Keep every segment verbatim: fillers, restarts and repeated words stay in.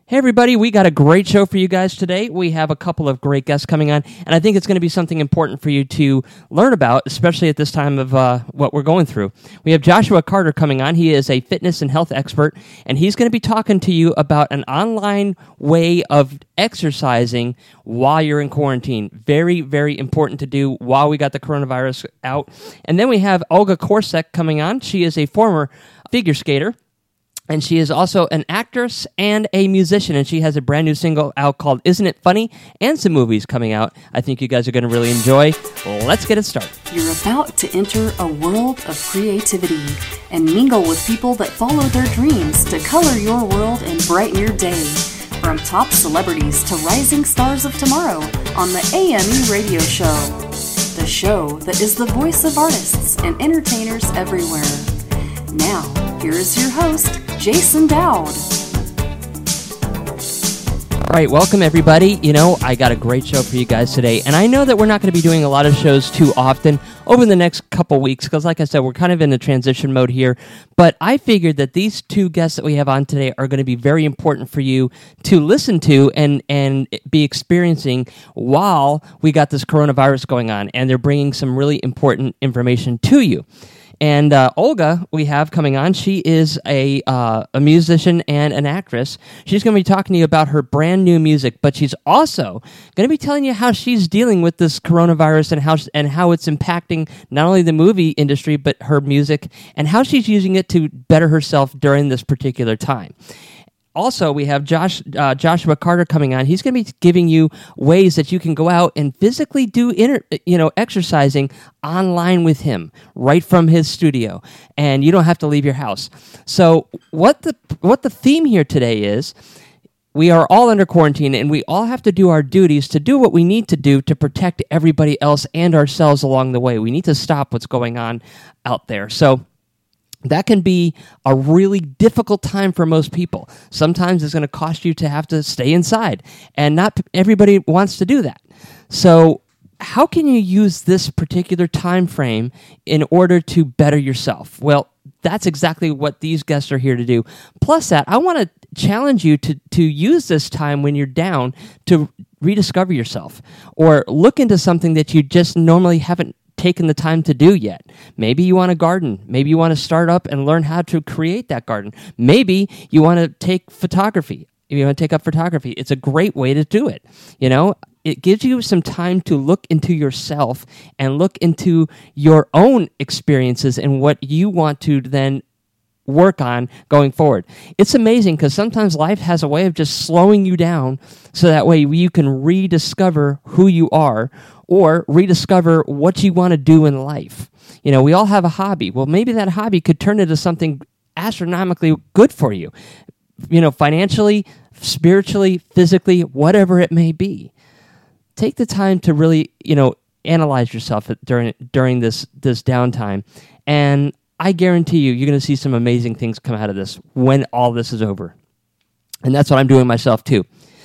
Hey everybody, we got a great show for you guys today. We have a couple of great guests coming on, and I think it's going to be something important for you to learn about, especially at this time of uh, what we're going through. We have Joshua Carter coming on. He is a fitness and health expert, and he's going to be talking to you about an online way of exercising while you're in quarantine. Very, very important to do while we got the coronavirus out. And then we have Olga Korsek coming on. She is a former figure skater. And she is also an actress and a musician, and she has a brand new single out called Isn't It Funny? And some movies coming out I think you guys are going to really enjoy. Let's get it started. You're about to enter a world of creativity and mingle with people that follow their dreams to color your world and brighten your day. From top celebrities to rising stars of tomorrow on the A M E Radio Show. The show that is the voice of artists and entertainers everywhere. Now, here is your host, Jason Dowd. All right, welcome everybody. You know, I got a great show for you guys today, and I know that we're not going to be doing a lot of shows too often over the next couple weeks, because like I said, we're kind of in the transition mode here, but I figured that these two guests that we have on today are going to be very important for you to listen to and, and be experiencing while we got this coronavirus going on, and they're bringing some really important information to you. And uh, Olga, we have coming on, she is a uh, a musician and an actress. She's going to be talking to you about her brand new music, but she's also going to be telling you how she's dealing with this coronavirus and how and how it's impacting not only the movie industry, but her music, and how she's using it to better herself during this particular time. Also, we have Josh, uh, Joshua Carter coming on. He's going to be giving you ways that you can go out and physically do, inter, you know, exercising online with him right from his studio, and you don't have to leave your house. So, what the what the theme here today is, we are all under quarantine, and we all have to do our duties to do what we need to do to protect everybody else and ourselves along the way. We need to stop what's going on out there. So that can be a really difficult time for most people. Sometimes it's going to cost you to have to stay inside, and not everybody wants to do that. So how can you use this particular time frame in order to better yourself? Well, that's exactly what these guests are here to do. Plus that, I want to challenge you to, to use this time when you're down to rediscover yourself, or look into something that you just normally haven't taken the time to do yet. Maybe you want to garden. Maybe you want to start up and learn how to create that garden. Maybe you want to take photography. If you want to take up photography, it's a great way to do it. You know, it gives you some time to look into yourself and look into your own experiences and what you want to then work on going forward. It's amazing because sometimes life has a way of just slowing you down so that way you can rediscover who you are, or rediscover what you want to do in life. You know, we all have a hobby. Well, maybe that hobby could turn into something astronomically good for you, you know, financially, spiritually, physically, whatever it may be. Take the time to really, you know, analyze yourself during during this this downtime, and I guarantee you, you're going to see some amazing things come out of this when all this is over. And that's what I'm doing myself too.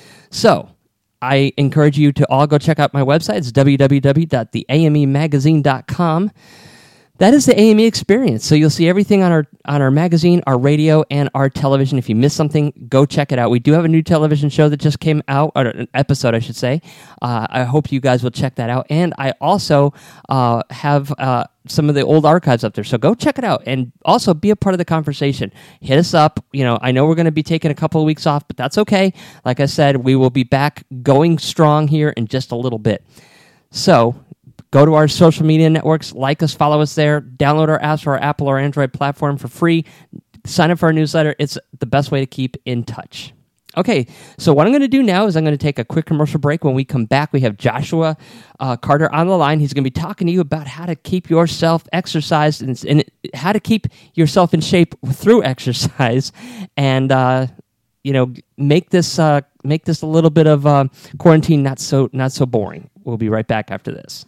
So I encourage you to all go check out my website. It's w w w dot the a m e magazine dot com. That is the A M E experience. So you'll see everything on our on our magazine, our radio, and our television. If you missed something, go check it out. We do have a new television show that just came out, or an episode, I should say. Uh, I hope you guys will check that out. And I also uh, have uh, some of the old archives up there. So go check it out, and also be a part of the conversation. Hit us up. You know, I know we're going to be taking a couple of weeks off, but that's okay. Like I said, we will be back going strong here in just a little bit. So go to our social media networks, like us, follow us there, download our apps for our Apple or Android platform for free, sign up for our newsletter. It's the best way to keep in touch. Okay, so what I'm going to do now is I'm going to take a quick commercial break. When we come back, we have Joshua uh, Carter on the line. He's going to be talking to you about how to keep yourself exercised and, and how to keep yourself in shape through exercise, and uh, you know, make this uh, make this a little bit of uh, quarantine not so not so boring. We'll be right back after this.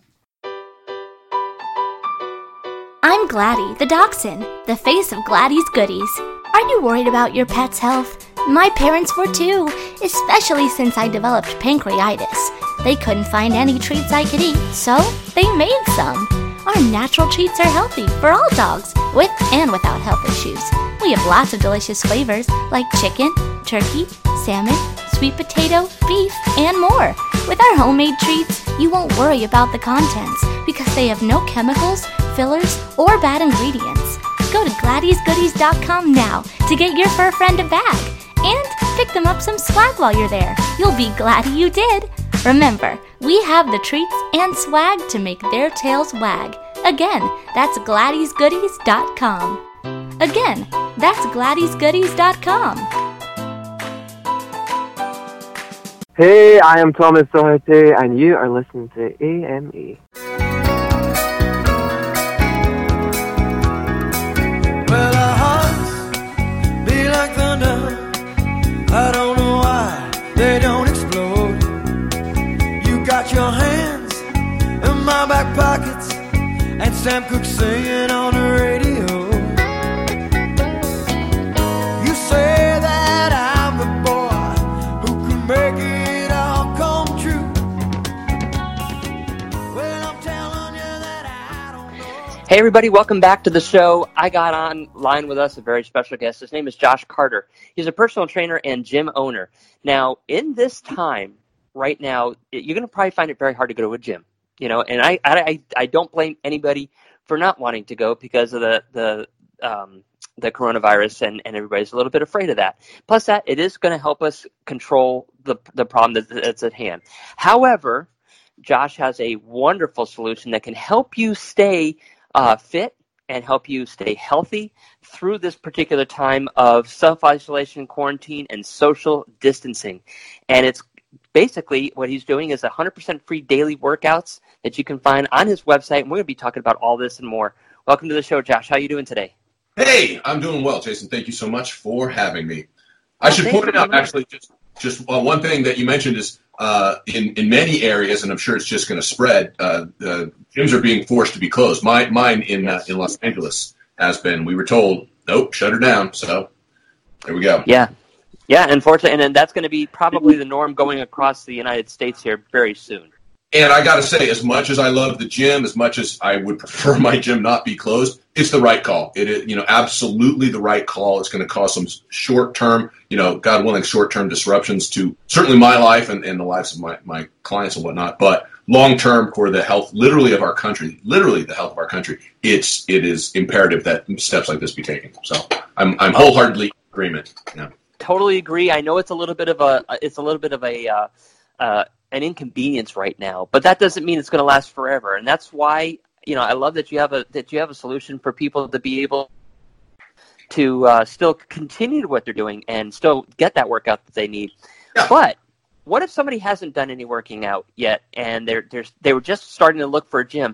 I'm Gladdy, the dachshund, the face of Gladdy's Goodies. Are you worried about your pet's health? My parents were too, especially since I developed pancreatitis. They couldn't find any treats I could eat, so they made some. Our natural treats are healthy for all dogs, with and without health issues. We have lots of delicious flavors like chicken, turkey, salmon, sweet potato, beef, and more. With our homemade treats, you won't worry about the contents because they have no chemicals, fillers, or bad ingredients. Go to Gladys Goodies dot com now to get your fur friend a bag. And pick them up some swag while you're there. You'll be glad you did. Remember, we have the treats and swag to make their tails wag. Again, that's Gladys Goodies dot com. Again, that's Gladys Goodies dot com. Hey, I am Thomas Doherty, and you are listening to A M E. Well, our hearts beat like thunder. I don't know why they don't explode. You got your hands in my back pockets, and Sam Cooke singing on the radio. You say that I'm the boy who can make it all come true. Well, I'm telling you that I don't know. Hey everybody, welcome back to the show. I got online with us a very special guest. His name is Josh Carter. He's a personal trainer and gym owner. Now, in this time, right now, you're going to probably find it very hard to go to a gym. You know, and I, I, I don't blame anybody for not wanting to go because of the the um, the coronavirus, and, and everybody's a little bit afraid of that. Plus, that it is going to help us control the the problem that, that's at hand. However, Josh has a wonderful solution that can help you stay uh, fit and help you stay healthy through this particular time of self-isolation, quarantine, and social distancing. And it's basically what he's doing is one hundred percent free daily workouts that you can find on his website. And we're going to be talking about all this and more. Welcome to the show, Josh. How are you doing today? Hey, I'm doing well, Jason. Thank you so much for having me. I should point out, actually, just just uh, one thing that you mentioned is uh, in, in many areas, and I'm sure it's just going to spread, uh, the gyms are being forced to be closed. My, mine in uh, in Los Angeles has been. We were told, nope, shut her down. So there we go. Yeah. Yeah, unfortunately, and then that's going to be probably the norm going across the United States here very soon. And I got to say, as much as I love the gym, as much as I would prefer my gym not be closed, it's the right call. It is, you know, absolutely the right call. It's going to cause some short-term, you know, God willing, short-term disruptions to certainly my life and, and the lives of my, my clients and whatnot. But long-term for the health, literally of our country, literally the health of our country, it's it is imperative that steps like this be taken. So I'm I'm wholeheartedly in agreement. Yeah. Totally agree. I know it's a little bit of a it's a little bit of a uh, uh, an inconvenience right now, but that doesn't mean it's going to last forever. And that's why, you know, I love that you have a that you have a solution for people to be able to uh, still continue what they're doing and still get that workout that they need. Yeah. But what if somebody hasn't done any working out yet and they're they're they were just starting to look for a gym?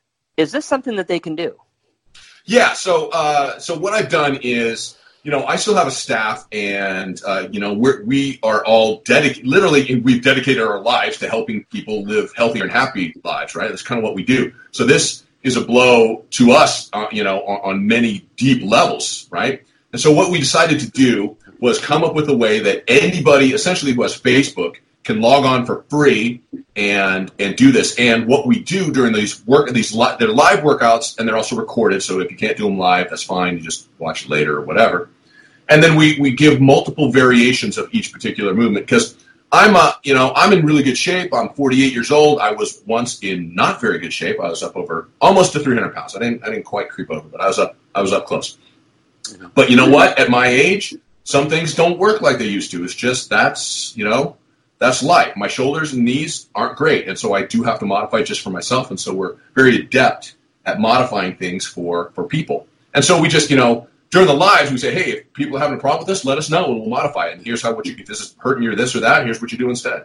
Is this something that they can do? Yeah. So uh, so what I've done is, you know, I still have a staff, and, uh, you know, we're, we are all dedicated, literally, we've dedicated our lives to helping people live healthier and happy lives, right? That's kind of what we do. So this is a blow to us, uh, you know, on, on many deep levels, right? And so what we decided to do was come up with a way that anybody, essentially who has Facebook, can log on for free and and do this. And what we do during these work, these li- they're live workouts, and they're also recorded. So if you can't do them live, that's fine. You just watch it later or whatever. And then we, we give multiple variations of each particular movement, because I'm a, you know, I'm in really good shape. I'm forty-eight years old. I was once in not very good shape. I was up over almost to three hundred pounds. I didn't I didn't quite creep over, but I was up I was up close. But you know what? At my age, some things don't work like they used to. It's just that's, you know, that's life. My shoulders and knees aren't great, and so I do have to modify just for myself. And so we're very adept at modifying things for for people. And so we just, you know, during the lives, we say, hey, if people are having a problem with this, let us know, and we'll modify it. And here's how, what you, if this is hurting you or this or that, here's what you do instead.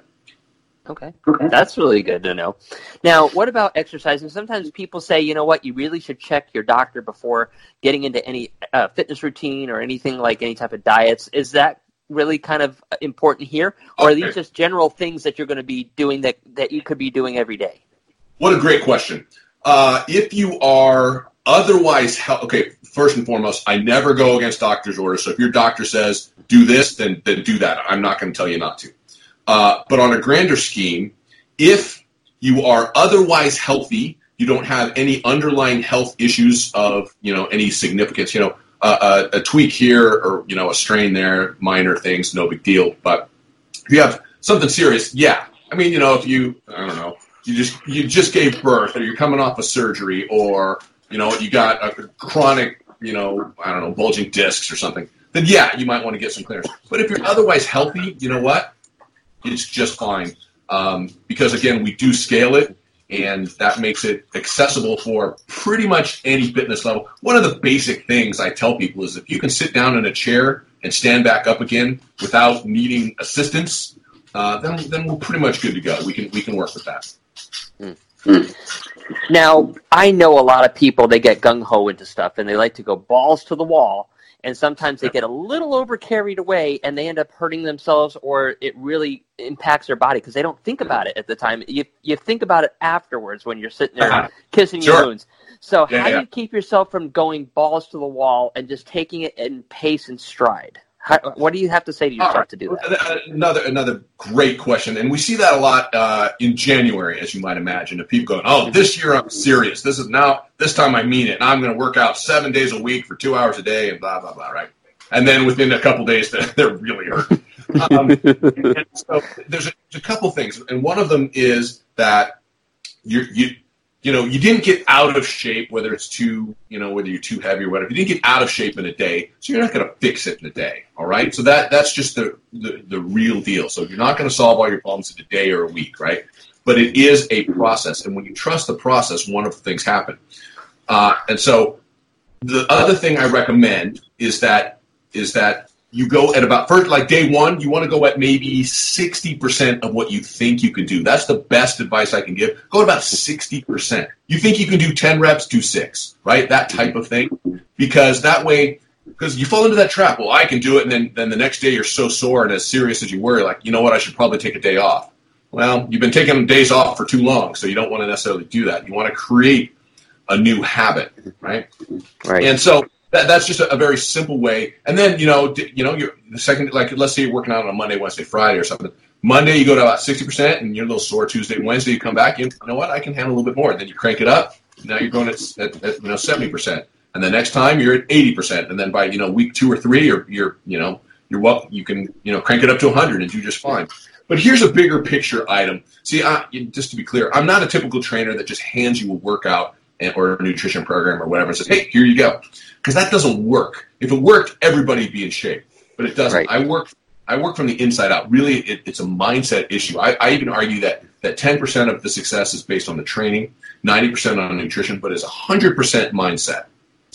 Okay. okay. That's really good to know. Now, what about exercising? Sometimes people say, you know what, you really should check your doctor before getting into any uh, fitness routine or anything like any type of diets. Is that really kind of important here? Or okay. Are these just general things that you're going to be doing that, that you could be doing every day? What a great question. Uh, if you are otherwise, he- okay, first and foremost, I never go against doctor's orders. So if your doctor says do this, then then do that. I'm not going to tell you not to. Uh, but on a grander scheme, if you are otherwise healthy, you don't have any underlying health issues of, you know, any significance. You know, a, a tweak here or, you know, a strain there, minor things, no big deal. But if you have something serious, yeah. I mean, you know, if you, I don't know, you just you just gave birth, or you're coming off a surgery, or, you know, you got a chronic, you know, I don't know, bulging discs or something, then yeah, you might want to get some clearance. But if you're otherwise healthy, you know what? It's just fine. Um, because, again, we do scale it, and that makes it accessible for pretty much any fitness level. One of the basic things I tell people is if you can sit down in a chair and stand back up again without needing assistance, uh, then then we're pretty much good to go. We can we can work with that. Mm-hmm. Now, I know a lot of people, they get gung-ho into stuff, and they like to go balls to the wall, and sometimes they get a little over carried away, and they end up hurting themselves, or it really impacts their body because they don't think about it at the time. You you think about it afterwards when you're sitting there uh-huh. kissing sure. your wounds. So yeah, how yeah. do you keep yourself from going balls to the wall and just taking it in pace and stride? How, what do you have to say to yourself right. to do that? Another another great question, and we see that a lot uh, in January, as you might imagine. Of people going, "Oh, this year I'm serious. This is now. This time I mean it. And I'm going to work out seven days a week for two hours a day, and blah blah blah." Right? And then within a couple days, they're really hurt. Um, and so there's a, there's a couple things, and one of them is that you you you know you didn't get out of shape, whether it's too you know whether you're too heavy or whatever. You didn't get out of shape in a day, so you're not going to fix it in a day. All right, so that that's just the, the the real deal. So you're not going to solve all your problems in a day or a week, right? But it is a process, and when you trust the process, wonderful things happen. Uh, and so the other thing I recommend is that is that you go at about first, like day one, you want to go at maybe sixty percent of what you think you can do. That's the best advice I can give. Go at about sixty percent. You think you can do ten reps, do six, right? That type of thing. Because that way, because you fall into that trap. Well, I can do it, and then, then the next day you're so sore and as serious as you were, like, you know what, I should probably take a day off. Well, you've been taking days off for too long, so you don't want to necessarily do that. You want to create a new habit, right? Right. And so That, that's just a, a very simple way. And then, you know, d- you know, you're the second, like, let's say you're working out on a Monday, Wednesday, Friday or something. Monday, you go to about sixty percent and you're a little sore. Tuesday, Wednesday, you come back, you, you know what, I can handle a little bit more. And then you crank it up. Now you're going at, at, at you know, seventy percent. And the next time you're at eighty percent. And then by, you know, week two or three, you're, you're you know, you're well, you can, you know, crank it up to one hundred and do just fine. But here's a bigger picture item. See, I, just to be clear, I'm not a typical trainer that just hands you a workout or a nutrition program or whatever and says, hey, here you go. Because that doesn't work. If it worked, everybody'd be in shape. But it doesn't. Right. I work I work from the inside out. Really, it, it's a mindset issue. I, I even argue that, that ten percent of the success is based on the training, ninety percent on nutrition, but it's one hundred percent mindset.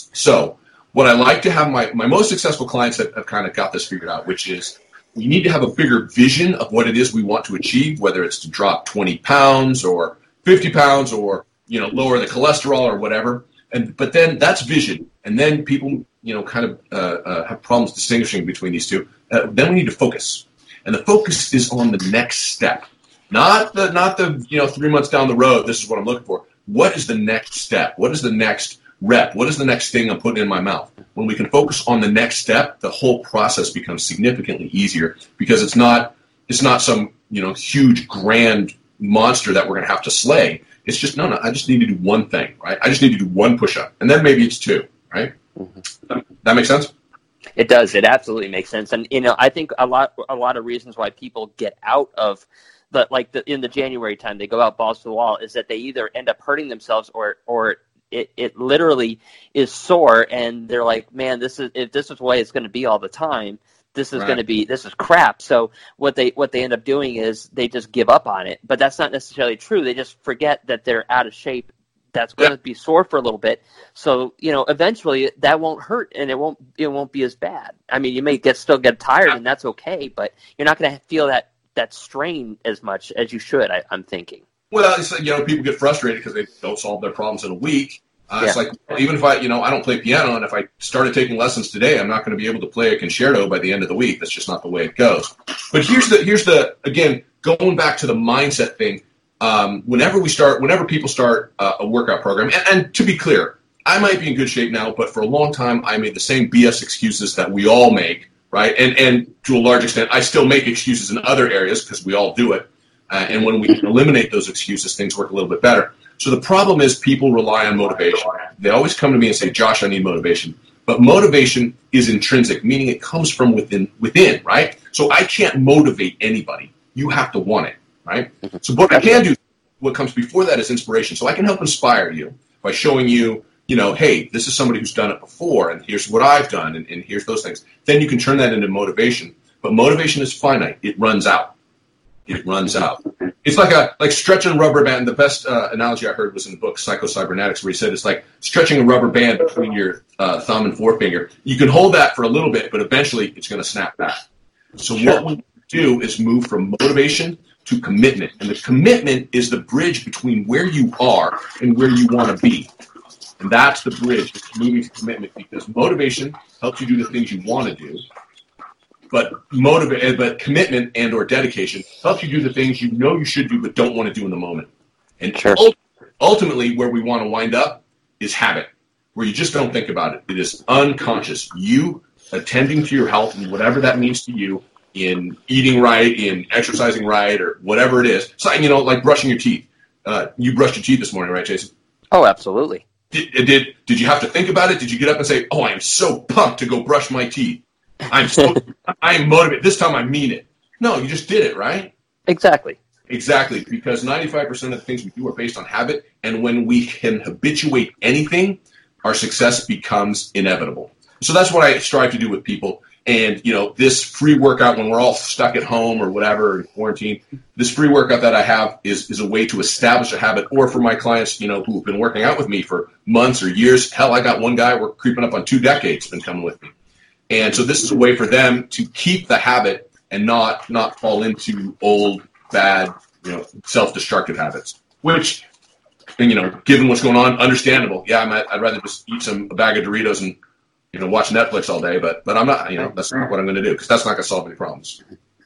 So what I like to have my, my most successful clients have, have kind of got this figured out, which is we need to have a bigger vision of what it is we want to achieve, whether it's to drop twenty pounds or fifty pounds or, you know, lower the cholesterol or whatever. And but then that's vision. And then people, you know, kind of uh, uh, have problems distinguishing between these two. Uh, then we need to focus. And the focus is on the next step. Not the, not the, you know, three months down the road, this is what I'm looking for. What is the next step? What is the next rep? What is the next thing I'm putting in my mouth? When we can focus on the next step, the whole process becomes significantly easier because it's not, it's not some, you know, huge, grand monster that we're going to have to slay. It's just, no, no, I just need to do one thing, right? I just need to do one push-up. And then maybe it's two, right? Mm-hmm. That makes sense? It does. It absolutely makes sense. And, you know, I think a lot a lot of reasons why people get out of, the like the, in the January time, they go out balls to the wall, is that they either end up hurting themselves or or it, it literally is sore. And they're like, man, this is if this is the way it's going to be all the time, this is right. going to be, this is crap. So what they what they end up doing is they just give up on it. But that's not necessarily true. They just forget that they're out of shape. That's going to yeah. be sore for a little bit. So, you know, eventually that won't hurt and it won't it won't be as bad. I mean, you may get still get tired and that's okay, but you're not going to feel that, that strain as much as you should, I, I'm thinking. Well, it's like, you know, people get frustrated because they don't solve their problems in a week. Uh, yeah. It's like, even if I, you know, I don't play piano, and if I started taking lessons today, I'm not going to be able to play a concerto by the end of the week. That's just not the way it goes. But here's the, here's the, again, going back to the mindset thing. Um, whenever we start, whenever people start uh, a workout program, and, and to be clear, I might be in good shape now, but for a long time, I made the same B S excuses that we all make, right? And and to a large extent, I still make excuses in other areas because we all do it. Uh, and when we can eliminate those excuses, things work a little bit better. So the problem is people rely on motivation. They always come to me and say, Josh, I need motivation. But motivation is intrinsic, meaning it comes from within, within, right? So I can't motivate anybody. You have to want it, right? So what I can do, what comes before that is inspiration. So I can help inspire you by showing you, you know, hey, this is somebody who's done it before, and here's what I've done, and, and here's those things. Then you can turn that into motivation. But motivation is finite. It runs out. It runs out. It's like a like stretching a rubber band. The best uh, analogy I heard was in the book Psycho Cybernetics, where he said it's like stretching a rubber band between your uh, thumb and forefinger. You can hold that for a little bit, but eventually it's going to snap back. So sure. What we do is move from motivation to commitment. And the commitment is the bridge between where you are and where you want to be. And that's the bridge, it's moving to commitment, because motivation helps you do the things you want to do. But motivate, but commitment and or dedication helps you do the things you know you should do but don't want to do in the moment. And sure. ultimately, where we want to wind up is habit, where you just don't think about it. It is unconscious. You attending to your health and whatever that means to you, in eating right, in exercising right, or whatever it is. So, you know, like brushing your teeth. Uh, you brushed your teeth this morning, right, Jason? Oh, absolutely. Did, did did you have to think about it? Did you get up and say, "Oh, I am so pumped to go brush my teeth. I'm so I am motivated. This time I mean it." No, you just did it, right? Exactly. Exactly, because ninety-five percent of the things we do are based on habit, and when we can habituate anything, our success becomes inevitable. So that's what I strive to do with people. And, you know, this free workout when we're all stuck at home or whatever, in quarantine, this free workout that I have is, is a way to establish a habit. Or for my clients, you know, who have been working out with me for months or years. Hell, I got one guy, we're creeping up on two decades, been coming with me. And so this is a way for them to keep the habit and not not fall into old, bad, you know, self-destructive habits. Which, and, you know, given what's going on, understandable. Yeah, I might, I'd rather just eat some a bag of Doritos and, you know, watch Netflix all day, but but I'm not, you know, that's not what I'm going to do, because that's not going to solve any problems.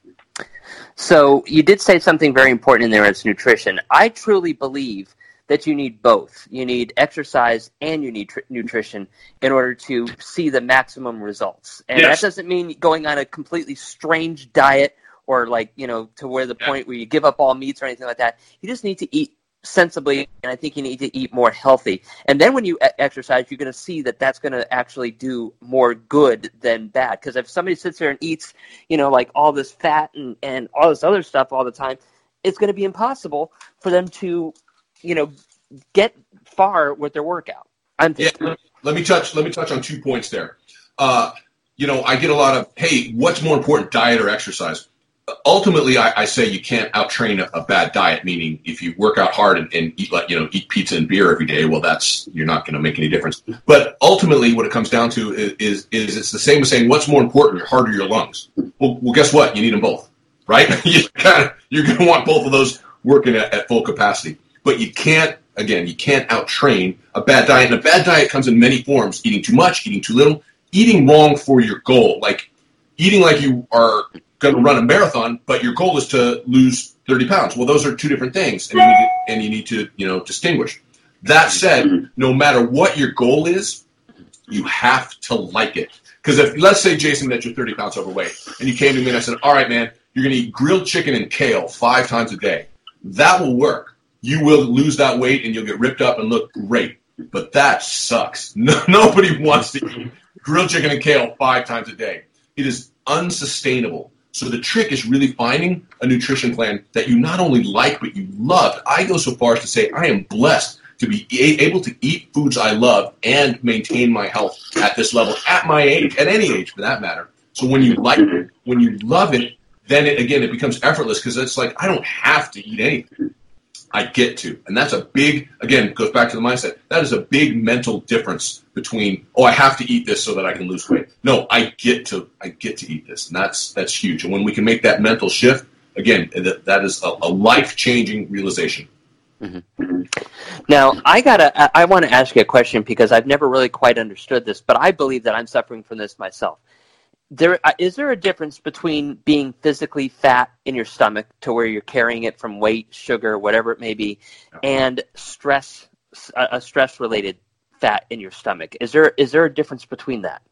So you did say something very important in there as nutrition. I truly believe that you need both. You need exercise and you need tr- nutrition in order to see the maximum results. And yes. That doesn't mean going on a completely strange diet or like, you know, to where the yeah. point where you give up all meats or anything like that. You just need to eat sensibly, and I think you need to eat more healthy. And then when you exercise, you're going to see that that's going to actually do more good than bad. Because if somebody sits there and eats, you know, like all this fat and, and all this other stuff all the time, it's going to be impossible for them to, you know, get far with their workout. I'm yeah, let, let me touch. Let me touch on two points there. Uh, you know, I get a lot of, hey, what's more important, diet or exercise? Ultimately, I, I say you can't out-train a, a bad diet, meaning if you work out hard and, and eat like you know eat pizza and beer every day, well, that's you're not going to make any difference. But ultimately, what it comes down to is, is is it's the same as saying what's more important, your heart or your lungs? Well, well guess what? You need them both, right? you kinda, you're going to want both of those working at, at full capacity. But you can't, again, you can't out-train a bad diet. And a bad diet comes in many forms: eating too much, eating too little, eating wrong for your goal, like eating like you are going to run a marathon, but your goal is to lose thirty pounds. Well, those are two different things, and you need to, and you need to, you know, distinguish. That said, no matter what your goal is, you have to like it. Because if, let's say, Jason, that you're thirty pounds overweight, and you came to me and I said, all right, man, you're going to eat grilled chicken and kale five times a day. That will work. You will lose that weight, and you'll get ripped up and look great. But that sucks. No, nobody wants to eat grilled chicken and kale five times a day. It is unsustainable. So the trick is really finding a nutrition plan that you not only like, but you love. I go so far as to say I am blessed to be a- able to eat foods I love and maintain my health at this level, at my age, at any age for that matter. So when you like it, when you love it, then it, again, it becomes effortless, because it's like I don't have to eat anything. I get to. And that's a big, again, goes back to the mindset. That is a big mental difference between, oh, I have to eat this so that I can lose weight. No, I get to I get to eat this. And that's that's huge. And when we can make that mental shift, again, that, that is a, a life-changing realization. Mm-hmm. Now, I gotta, I want to ask you a question, because I've never really quite understood this, but I believe that I'm suffering from this myself. There, is there a difference between being physically fat in your stomach to where you're carrying it from weight, sugar, whatever it may be, and stress, a stress-related fat in your stomach? Is there is there a difference between that?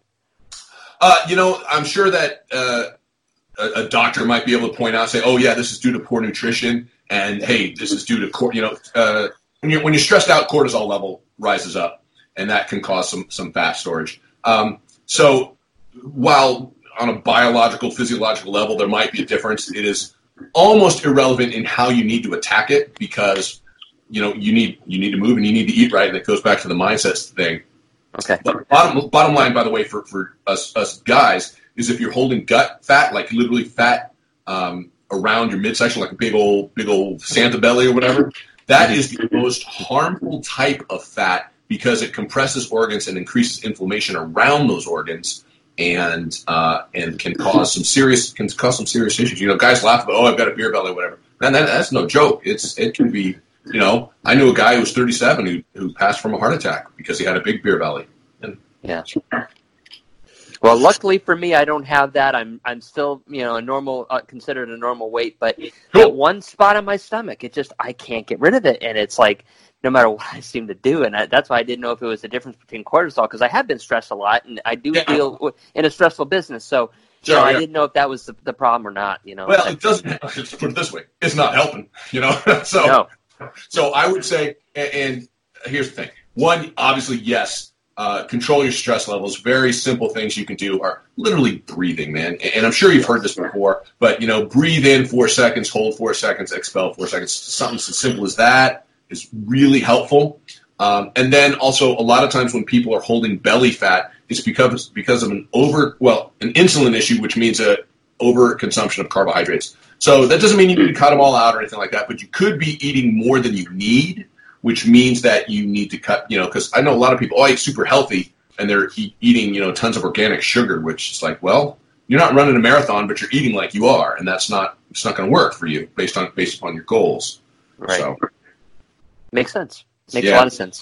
Uh, you know, I'm sure that uh, a, a doctor might be able to point out, say, oh, yeah, this is due to poor nutrition, and, hey, this is due to, cor- you know, uh, when you're, when you're stressed out, cortisol level rises up, and that can cause some, some fat storage. Um, so while on a biological, physiological level, there might be a difference, it is almost irrelevant in how you need to attack it because, you know, you need you need to move and you need to eat right, and it goes back to the mindset thing. Okay. But bottom bottom line, by the way, for, for us us guys, is if you're holding gut fat, like literally fat um, around your midsection, like a big old big old Santa belly or whatever, that is the most harmful type of fat because it compresses organs and increases inflammation around those organs, and uh, and can cause some serious can cause some serious issues. You know, guys laugh about, oh, I've got a beer belly or whatever. Man, that, that's no joke. It's it can be. You know, I knew a guy who was thirty-seven who, who passed from a heart attack because he had a big beer belly. And yeah. Well, luckily for me, I don't have that. I'm I'm still, you know, a normal, uh, considered a normal weight. But cool. That one spot on my stomach, it just, I can't get rid of it. And it's like, no matter what I seem to do. And I, that's why I didn't know if it was the difference between cortisol, because I have been stressed a lot, and I do yeah. deal in a stressful business. So, Sure, so yeah. I didn't know if that was the, the problem or not, you know. Well, it doesn't, let's put it this way, it's not helping, you know. so, no. so I would say, and, and here's the thing. One, obviously, yes, uh, control your stress levels. Very simple things you can do are literally breathing, man. And, and I'm sure you've heard this before, but, you know, breathe in four seconds, hold four seconds, expel four seconds. Something as simple as that is really helpful. Um, and then also a lot of times when people are holding belly fat, it's because because of an over well an insulin issue, which means a overconsumption of carbohydrates. So that doesn't mean you need to cut them all out or anything like that, but you could be eating more than you need, which means that you need to cut. You know, because I know a lot of people, oh, I eat super healthy, and they're e- eating you know tons of organic sugar, which is like, well, you're not running a marathon, but you're eating like you are, and that's not it's not going to work for you based on based upon your goals. Right. So, makes sense. Makes yeah. a lot of sense.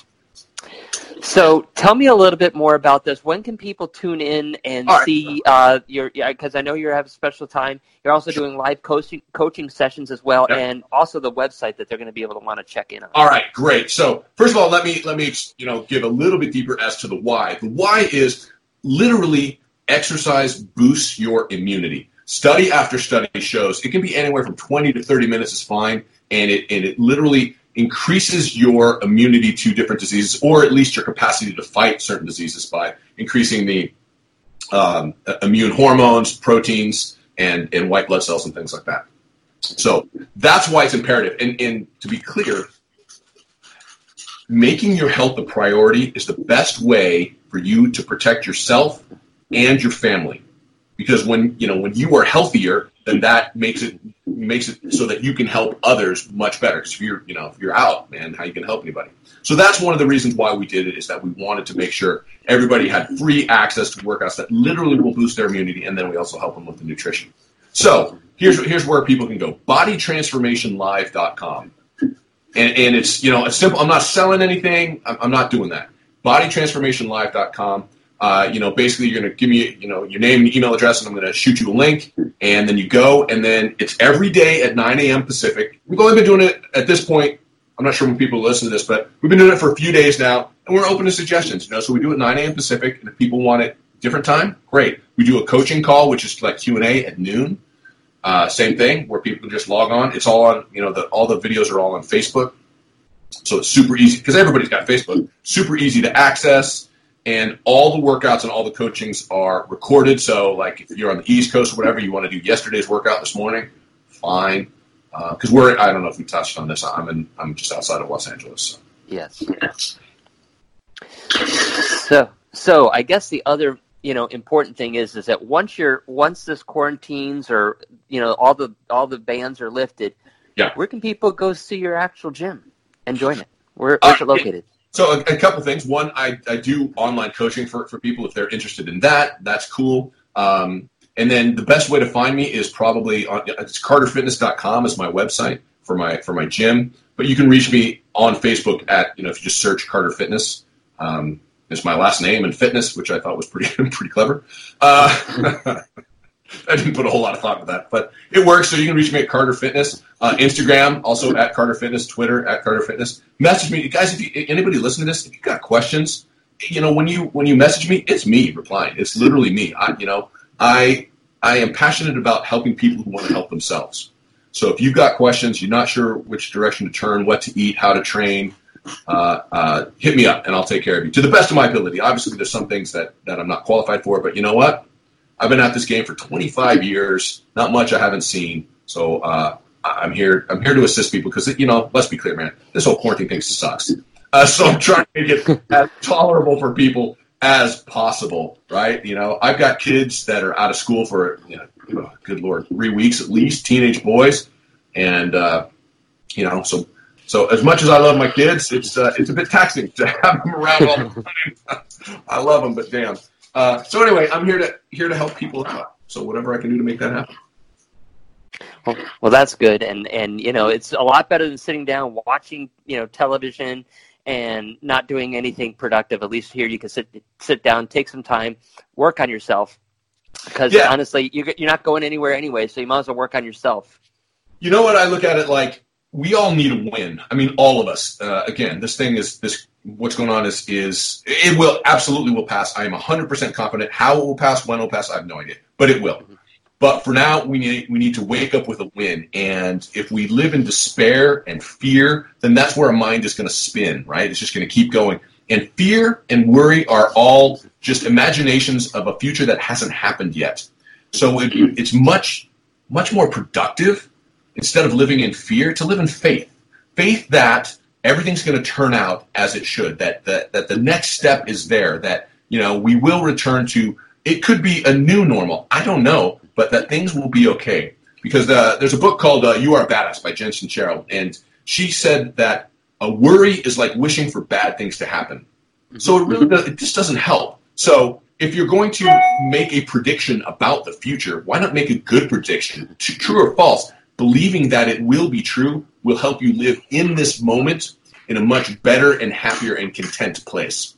So tell me a little bit more about this. When can people tune in and All right. see uh, your? Because I know you have a special time. You're also doing live coaching coaching sessions as well, Yep. and also the website that they're going to be able to want to check in on. All right, great. So first of all, let me let me you know give a little bit deeper as to the why. The why is literally exercise boosts your immunity. Study after study shows it can be anywhere from twenty to thirty minutes is fine, and it and it literally increases your immunity to different diseases, or at least your capacity to fight certain diseases by increasing the um, immune hormones, proteins, and, and white blood cells and things like that. So that's why it's imperative. And, and to be clear, making your health a priority is the best way for you to protect yourself and your family. Because when you know when you are healthier, then that makes it makes it so that you can help others much better. Because if you're you know if you're out, man, how you can help anybody? So that's one of the reasons why we did it, is that we wanted to make sure everybody had free access to workouts that literally will boost their immunity, and then we also help them with the nutrition. So here's here's where people can go: body transformation live dot com, and and it's you know it's simple. I'm not selling anything. I'm, I'm not doing that. body transformation live dot com. Uh, you know, basically you're going to give me, you know, your name and email address, and I'm going to shoot you a link, and then you go, and then it's every day at nine a.m. Pacific. We've only been doing it at this point. I'm not sure when people listen to this, but we've been doing it for a few days now, and we're open to suggestions. You know, so we do it at nine a.m. Pacific, and if people want it different time, great. We do a coaching call, which is like Q and A at noon. Uh, same thing, where people can just log on. It's all on, you know, the, all the videos are all on Facebook, so it's super easy because everybody's got Facebook. Super easy to access. And all the workouts and all the coachings are recorded. So, like, if you're on the East Coast or whatever, you want to do yesterday's workout this morning, fine. Because uh, we're, I don't know if we touched on this. I'm in, I'm just outside of Los Angeles. So. Yes. Yes. So, so I guess the other, you know, important thing is, is that once you're, once this quarantines or, you know, all the, all the bans are lifted, yeah. where can people go see your actual gym and join it? Where, where's uh, it located? So a, a couple things. One, I, I do online coaching for, for people if they're interested in that. That's cool. Um, and then the best way to find me is probably on it's carter fitness dot com is my website for my for my gym. But you can reach me on Facebook at, you know, if you just search Carter Fitness. Um, it's my last name and fitness, which I thought was pretty pretty clever. Uh, I didn't put a whole lot of thought into that, but it works. So you can reach me at Carter Fitness, uh, Instagram, also at Carter Fitness, Twitter at Carter Fitness. Message me, guys. If you, anybody listen to this, if you got questions, you know, when you when you message me, it's me replying. It's literally me. I, you know, I I am passionate about helping people who want to help themselves. So if you've got questions, you're not sure which direction to turn, what to eat, how to train, uh, uh, hit me up and I'll take care of you to the best of my ability. Obviously, there's some things that, that I'm not qualified for, but you know what? I've been at this game for twenty-five years. Not much I haven't seen. So uh, I'm here. I'm here to assist people because, you know, let's be clear, man. This whole quarantine thing sucks. Uh, so I'm trying to make it as tolerable for people as possible, right? You know, I've got kids that are out of school for, you know, good Lord, three weeks at least, teenage boys. And, uh, you know, so so as much as I love my kids, it's uh, it's a bit taxing to have them around all the time. I love them, but damn. Uh, so anyway, I'm here to here to help people out. So whatever I can do to make that happen. Well, well, that's good. And, and, you know, it's a lot better than sitting down watching, you know, television and not doing anything productive. At least here you can sit sit down, take some time, work on yourself. Because yeah. honestly, you're, you're not going anywhere anyway, so you might as well work on yourself. You know what? I look at it like we all need a win. I mean, all of us. Uh, again, this thing is this. What's going on is is it will absolutely will pass. I am one hundred percent confident. How it will pass, when it will pass, I have no idea, but it will. But for now, we need we need to wake up with a win. And if we live in despair and fear, then that's where our mind is going to spin, right? It's just going to keep going. And fear and worry are all just imaginations of a future that hasn't happened yet. So it, it's much, much more productive, instead of living in fear, to live in faith. Faith that everything's going to turn out as it should, that, that, that the next step is there, that, you know, we will return to, it could be a new normal. I don't know, but that things will be okay. Because uh, there's a book called uh, You Are a Badass by Jen Sincero, and she said that a worry is like wishing for bad things to happen. So it really does, it just doesn't help. So if you're going to make a prediction about the future, why not make a good prediction, true or false? Believing that it will be true will help you live in this moment in a much better and happier and content place.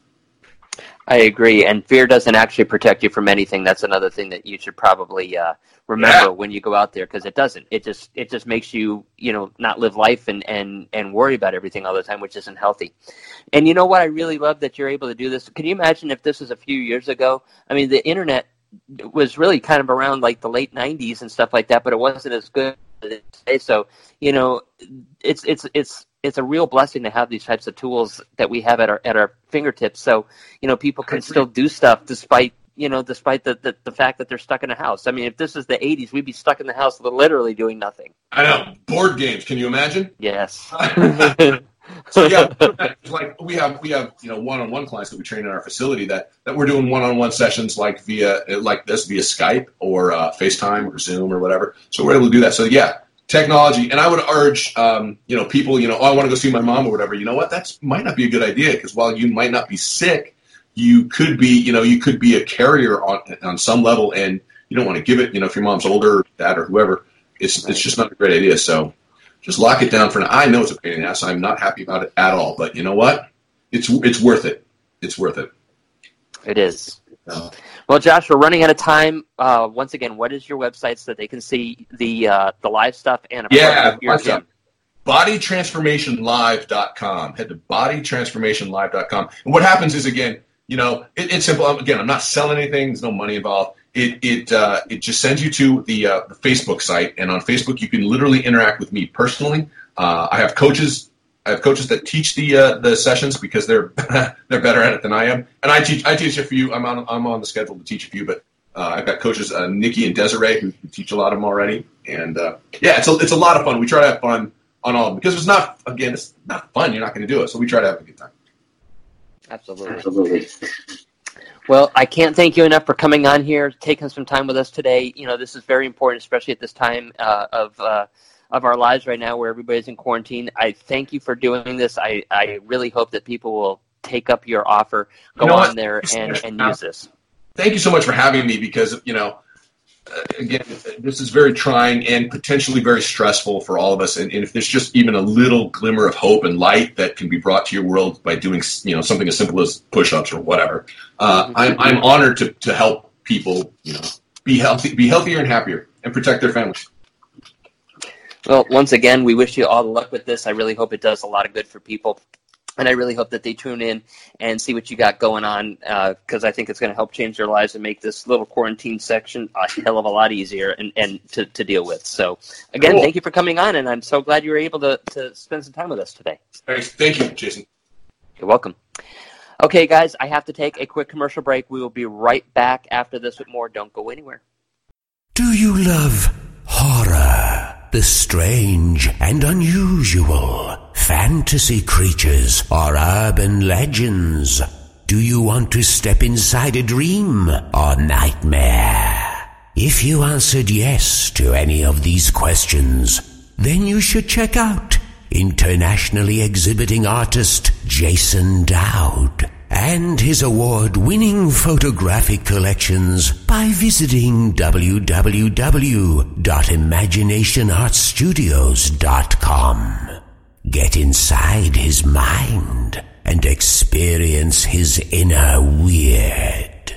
I agree, and fear doesn't actually protect you from anything. That's another thing that you should probably uh, remember yeah. when you go out there, because it doesn't. It just it just makes you, you know, not live life and, and, and worry about everything all the time, which isn't healthy. And you know what? I really love that you're able to do this. Can you imagine if this was a few years ago? I mean, the internet was really kind of around like the late nineties and stuff like that, but it wasn't as good as it is today. So, you know, it's it's it's. it's a real blessing to have these types of tools that we have at our at our fingertips. So, you know, people can still do stuff despite, you know, despite the, the, the fact that they're stuck in a house. I mean, if this is the eighties, we'd be stuck in the house literally doing nothing. I know. Board games. Can you imagine? Yes. So yeah, like we have we have you know one-on-one clients that we train in our facility that, that we're doing one-on-one sessions like via like this via Skype or uh, FaceTime or Zoom or whatever. So we're able to do that. So yeah. Technology, and I would urge, um, you know, people, you know, oh, I want to go see my mom or whatever. You know what? That might not be a good idea, because while you might not be sick, you could be, you know, you could be a carrier on on some level, and you don't want to give it. You know, if your mom's older, dad, or whoever, it's it's just not a great idea. So just lock it down for now. I know it's a pain in the ass. I'm not happy about it at all, but you know what? It's it's worth it. It's worth it. It is. Uh, Well, Josh, we're running out of time. Uh, once again, what is your website so that they can see the uh, the live stuff and yeah, your gym? body transformation live dot com. Head to body transformation live dot com. And what happens is, again, you know, it, it's simple. Again, I'm not selling anything. There's no money involved. It it uh, it just sends you to the, uh, the Facebook site, and on Facebook you can literally interact with me personally. Uh, I have coaches. I have coaches that teach the uh, the sessions because they're they're better at it than I am, and I teach I teach a few. I'm on I'm on the schedule to teach a few, but uh, I've got coaches uh, Nikki and Desiree who teach a lot of them already, and uh, yeah, it's a it's a lot of fun. We try to have fun on all of them because it's not again it's not fun. You're not going to do it, so we try to have a good time. Absolutely, absolutely. Well, I can't thank you enough for coming on here, taking some time with us today. You know, this is very important, especially at this time uh, of. Uh, of our lives right now where everybody's in quarantine. I thank you for doing this. I, I really hope that people will take up your offer, go you know on what? there and, and use this. Thank you so much for having me because, you know, uh, again, this is very trying and potentially very stressful for all of us. And, and if there's just even a little glimmer of hope and light that can be brought to your world by doing, you know, something as simple as push-ups or whatever, uh, I'm, I'm honored to, to help people, you know, be healthy, be healthier and happier and protect their families. Well, once again, we wish you all the luck with this. I really hope it does a lot of good for people. And I really hope that they tune in and see what you got going on, because uh, I think it's going to help change their lives and make this little quarantine section a hell of a lot easier and, and to, to deal with. So, again, cool. Thank you for coming on, and I'm so glad you were able to, to spend some time with us today. Thanks. Thank you, Jason. You're welcome. Okay, guys, I have to take a quick commercial break. We will be right back after this with more. Don't go anywhere. Do you love horror? The strange and unusual, fantasy creatures or urban legends? Do you want to step inside a dream or nightmare? If you answered yes to any of these questions, then you should check out internationally exhibiting artist Jason Dowd and his award-winning photographic collections by visiting w w w dot imagination art studios dot com. Get inside his mind and experience his inner weird.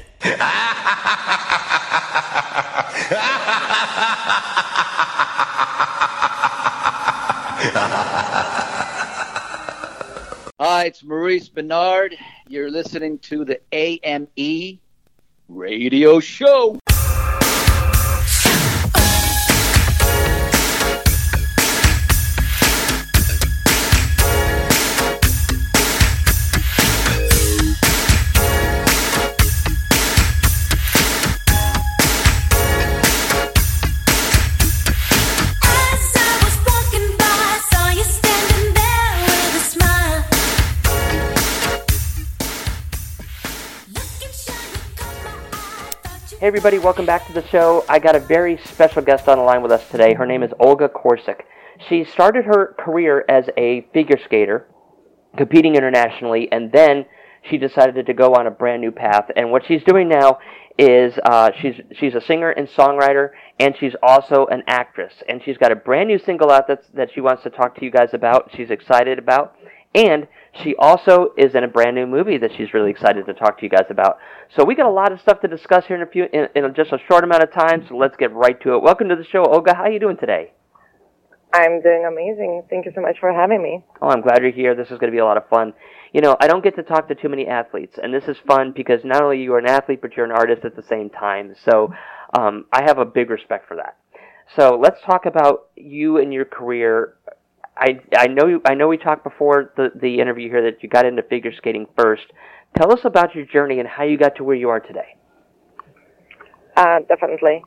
Hi, it's Maurice Bernard. You're listening to the A M E Radio Show. Hey everybody, welcome back to the show. I got a very special guest on the line with us today. Her name is Olga Korsak. She started her career as a figure skater, competing internationally, and then she decided to go on a brand new path. And what she's doing now is uh, she's she's a singer and songwriter, and she's also an actress. And she's got a brand new single out that's, that she wants to talk to you guys about, she's excited about. And she also is in a brand new movie that she's really excited to talk to you guys about. So we got a lot of stuff to discuss here in a few in, in just a short amount of time, so let's get right to it. Welcome to the show, Olga. How are you doing today? I'm doing amazing. Thank you so much for having me. Oh, I'm glad you're here. This is going to be a lot of fun. You know, I don't get to talk to too many athletes, and this is fun because not only you're an athlete, but you're an artist at the same time. So um, I have a big respect for that. So let's talk about you and your career. I I know you, I know we talked before the, the interview here that you got into figure skating first. Tell us about your journey and how you got to where you are today. Uh, definitely.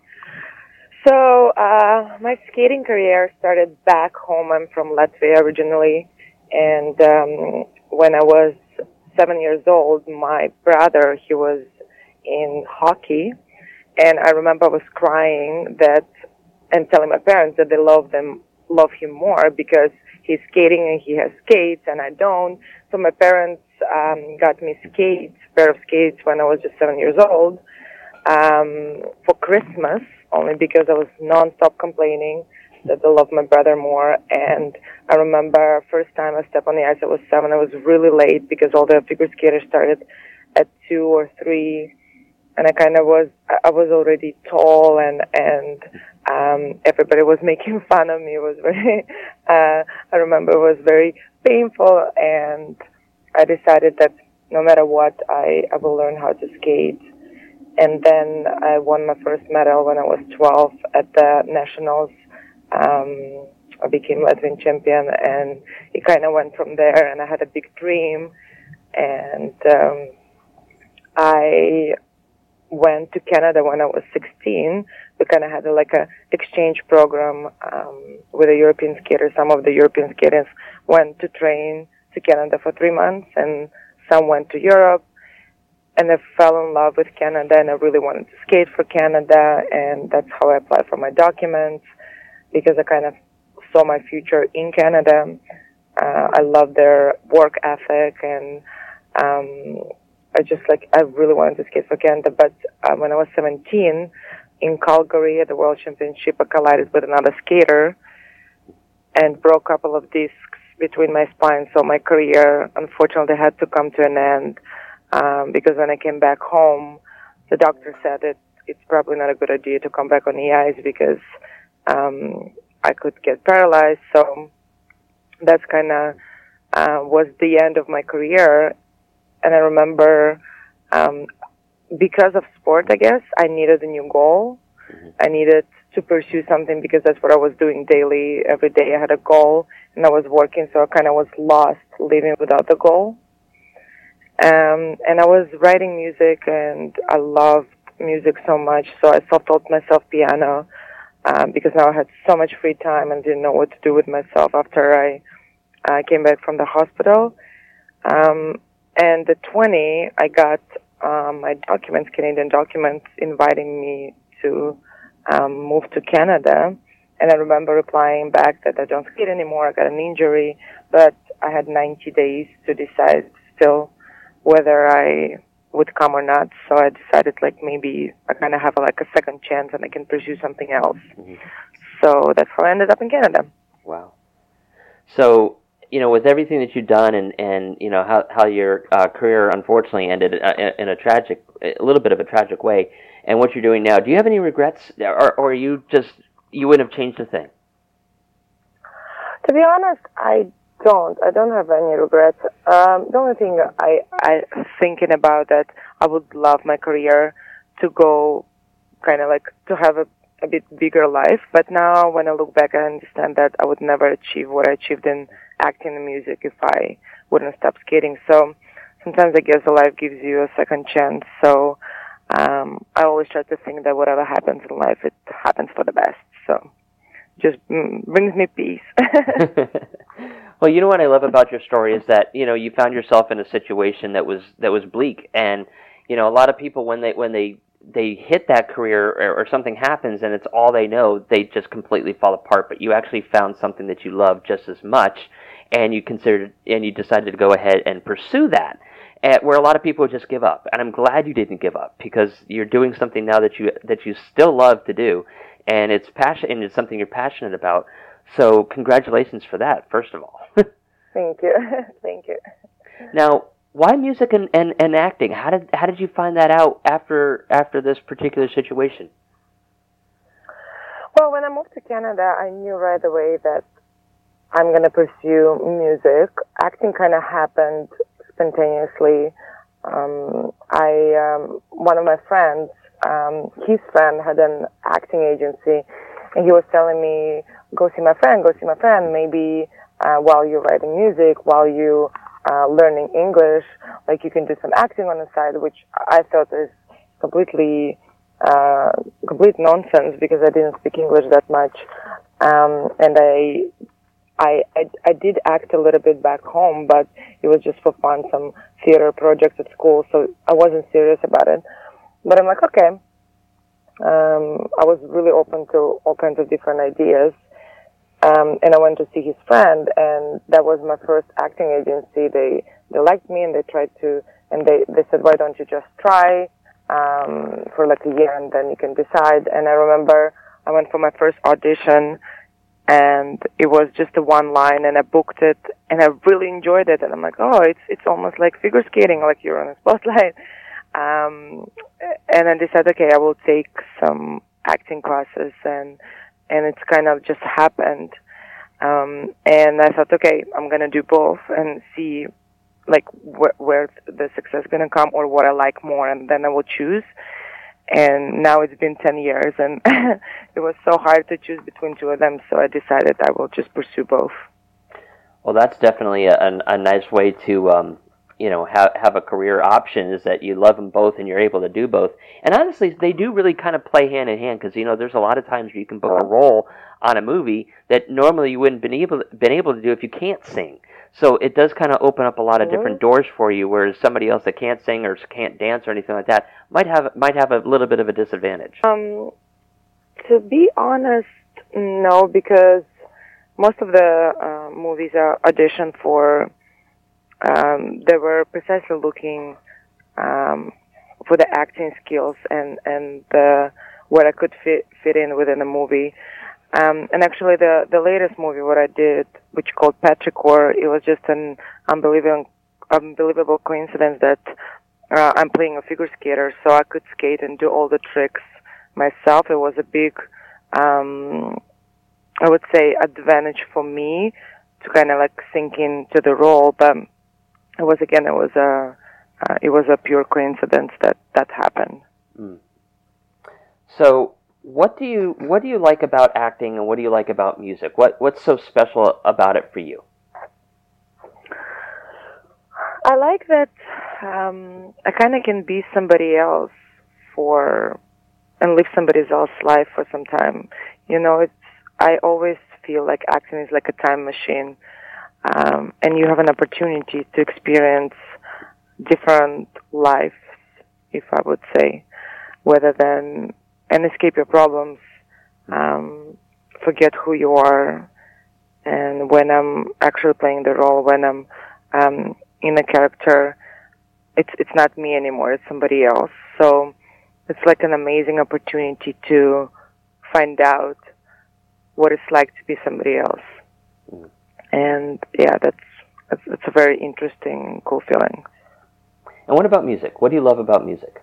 So uh, my skating career started back home. I'm from Latvia originally, and um, when I was seven years old, my brother, he was in hockey, and I remember I was crying that and telling my parents that they love them. love him more because he's skating and he has skates and I don't. So my parents um, got me skates, a pair of skates when I was just seven years old um, for Christmas, only because I was nonstop complaining that they love my brother more. And I remember first time I stepped on the ice, I was seven. I was really late because all the figure skaters started at two or three. And I kind of was, I was already tall and, and, um, everybody was making fun of me. It was very, uh, I remember it was very painful, and I decided that no matter what, I, I will learn how to skate. And then I won my first medal when I was twelve at the nationals. Um, I became Latvian champion, and it kind of went from there, and I had a big dream, and, um, I, went to Canada when I was sixteen. We kind of had a, like a exchange program um, with the European skaters. Some of the European skaters went to train to Canada for three months, and some went to Europe. And I fell in love with Canada, and I really wanted to skate for Canada, and that's how I applied for my documents, because I kind of saw my future in Canada. Uh, I love their work ethic, and um, I just like, I really wanted to skate for Canada. But uh, when I was seventeen, in Calgary at the World Championship, I collided with another skater and broke a couple of discs between my spine. So my career, unfortunately, had to come to an end um, because when I came back home, the doctor said that it's probably not a good idea to come back on the ice because um, I could get paralyzed. So that's kind of uh, was the end of my career. And I remember, um, because of sport, I guess, I needed a new goal. Mm-hmm. I needed to pursue something because that's what I was doing daily. Every day I had a goal, and I was working, so I kind of was lost living without the goal. Um, and I was writing music, and I loved music so much, so I self-taught myself piano um, because now I had so much free time and didn't know what to do with myself after I uh, came back from the hospital. Um, and at twenty, I got um, my documents, Canadian documents, inviting me to um, move to Canada. And I remember replying back that I don't skate anymore, I got an injury, but I had ninety days to decide still whether I would come or not. So I decided like maybe I kind of have like a second chance and I can pursue something else. Mm-hmm. So that's how I ended up in Canada. Wow. So, you know, with everything that you've done and, and you know, how, how your uh, career unfortunately ended in a tragic, a little bit of a tragic way, and what you're doing now, do you have any regrets, or, or are you just, you wouldn't have changed a thing? To be honest, I don't. I don't have any regrets. Um, the only thing I I thinking about that I would love my career to go kind of like to have a, a bit bigger life. But now when I look back, I understand that I would never achieve what I achieved in acting and music if I wouldn't stop skating. So sometimes I guess the life gives you a second chance. So um, I always try to think that whatever happens in life, it happens for the best. So just mm, brings me peace. Well, you know what I love about your story is that, you know, you found yourself in a situation that was that was bleak, and you know, a lot of people when they when they they hit that career or, or something happens and it's all they know, they just completely fall apart. But you actually found something that you love just as much, and you considered and you decided to go ahead and pursue that. At where a lot of people just give up, and I'm glad you didn't give up, because you're doing something now that you that you still love to do, and it's passion and it's something you're passionate about. So congratulations for that, first of all. Thank you. Thank you. Now, why music and, and, and acting? How did how did you find that out after after this particular situation? Well, when I moved to Canada, I knew right away that I'm going to pursue music. Acting kind of happened spontaneously. Um, I um, one of my friends, um, his friend had an acting agency, and he was telling me, go see my friend, go see my friend, maybe uh, while you're writing music, while you uh, learning English, like you can do some acting on the side, which I thought is completely, uh, complete nonsense because I didn't speak English that much. Um, and I, I, I, I did act a little bit back home, but it was just for fun, some theater projects at school, so I wasn't serious about it. But I'm like, okay. Um, I was really open to all kinds of different ideas. Um, and I went to see his friend, and that was my first acting agency. They, they liked me, and they tried to, and they, they said, why don't you just try, um, for like a year, and then you can decide. And I remember I went for my first audition, and it was just a one line, and I booked it, and I really enjoyed it. And I'm like, oh, it's, it's almost like figure skating, like you're on a spotlight. Um, and I decided, okay, I will take some acting classes, and, and it's kind of just happened. Um, and I thought, okay, I'm going to do both and see, like, wh- where the success is going to come or what I like more, and then I will choose. And now it's been ten years, and it was so hard to choose between two of them, so I decided I will just pursue both. Well, that's definitely a, a, a nice way to, um, you know, have have a career option, is that you love them both and you're able to do both. And honestly, they do really kind of play hand in hand, because, you know, there's a lot of times where you can book a role on a movie that normally you wouldn't been able been able to do if you can't sing. So it does kind of open up a lot of mm-hmm. different doors for you, whereas somebody else that can't sing or can't dance or anything like that might have might have a little bit of a disadvantage. Um, to be honest, no, because most of the uh, movies are auditioned for. Um, they were precisely looking um, for the acting skills and and the, where I could fit fit in within a movie. Um, and actually, the the latest movie what I did, which called Petrichor, it was just an unbelievable unbelievable coincidence that uh, I'm playing a figure skater, so I could skate and do all the tricks myself. It was a big, um, I would say, advantage for me to kind of like sink into the role, but it was again, it was a, uh, it was a pure coincidence that that happened. Mm. So, what do you what do you like about acting, and what do you like about music? What what's so special about it for you? I like that um, I kind of can be somebody else for and live somebody else's life for some time. You know, it's I always feel like acting is like a time machine, um, and you have an opportunity to experience different lives, if I would say, rather than and escape your problems, um, forget who you are, and when I'm actually playing the role, when I'm um, in a character, it's it's not me anymore; it's somebody else. So it's like an amazing opportunity to find out what it's like to be somebody else. Mm. And yeah, that's, that's that's a very interesting, cool feeling. And what about music? What do you love about music?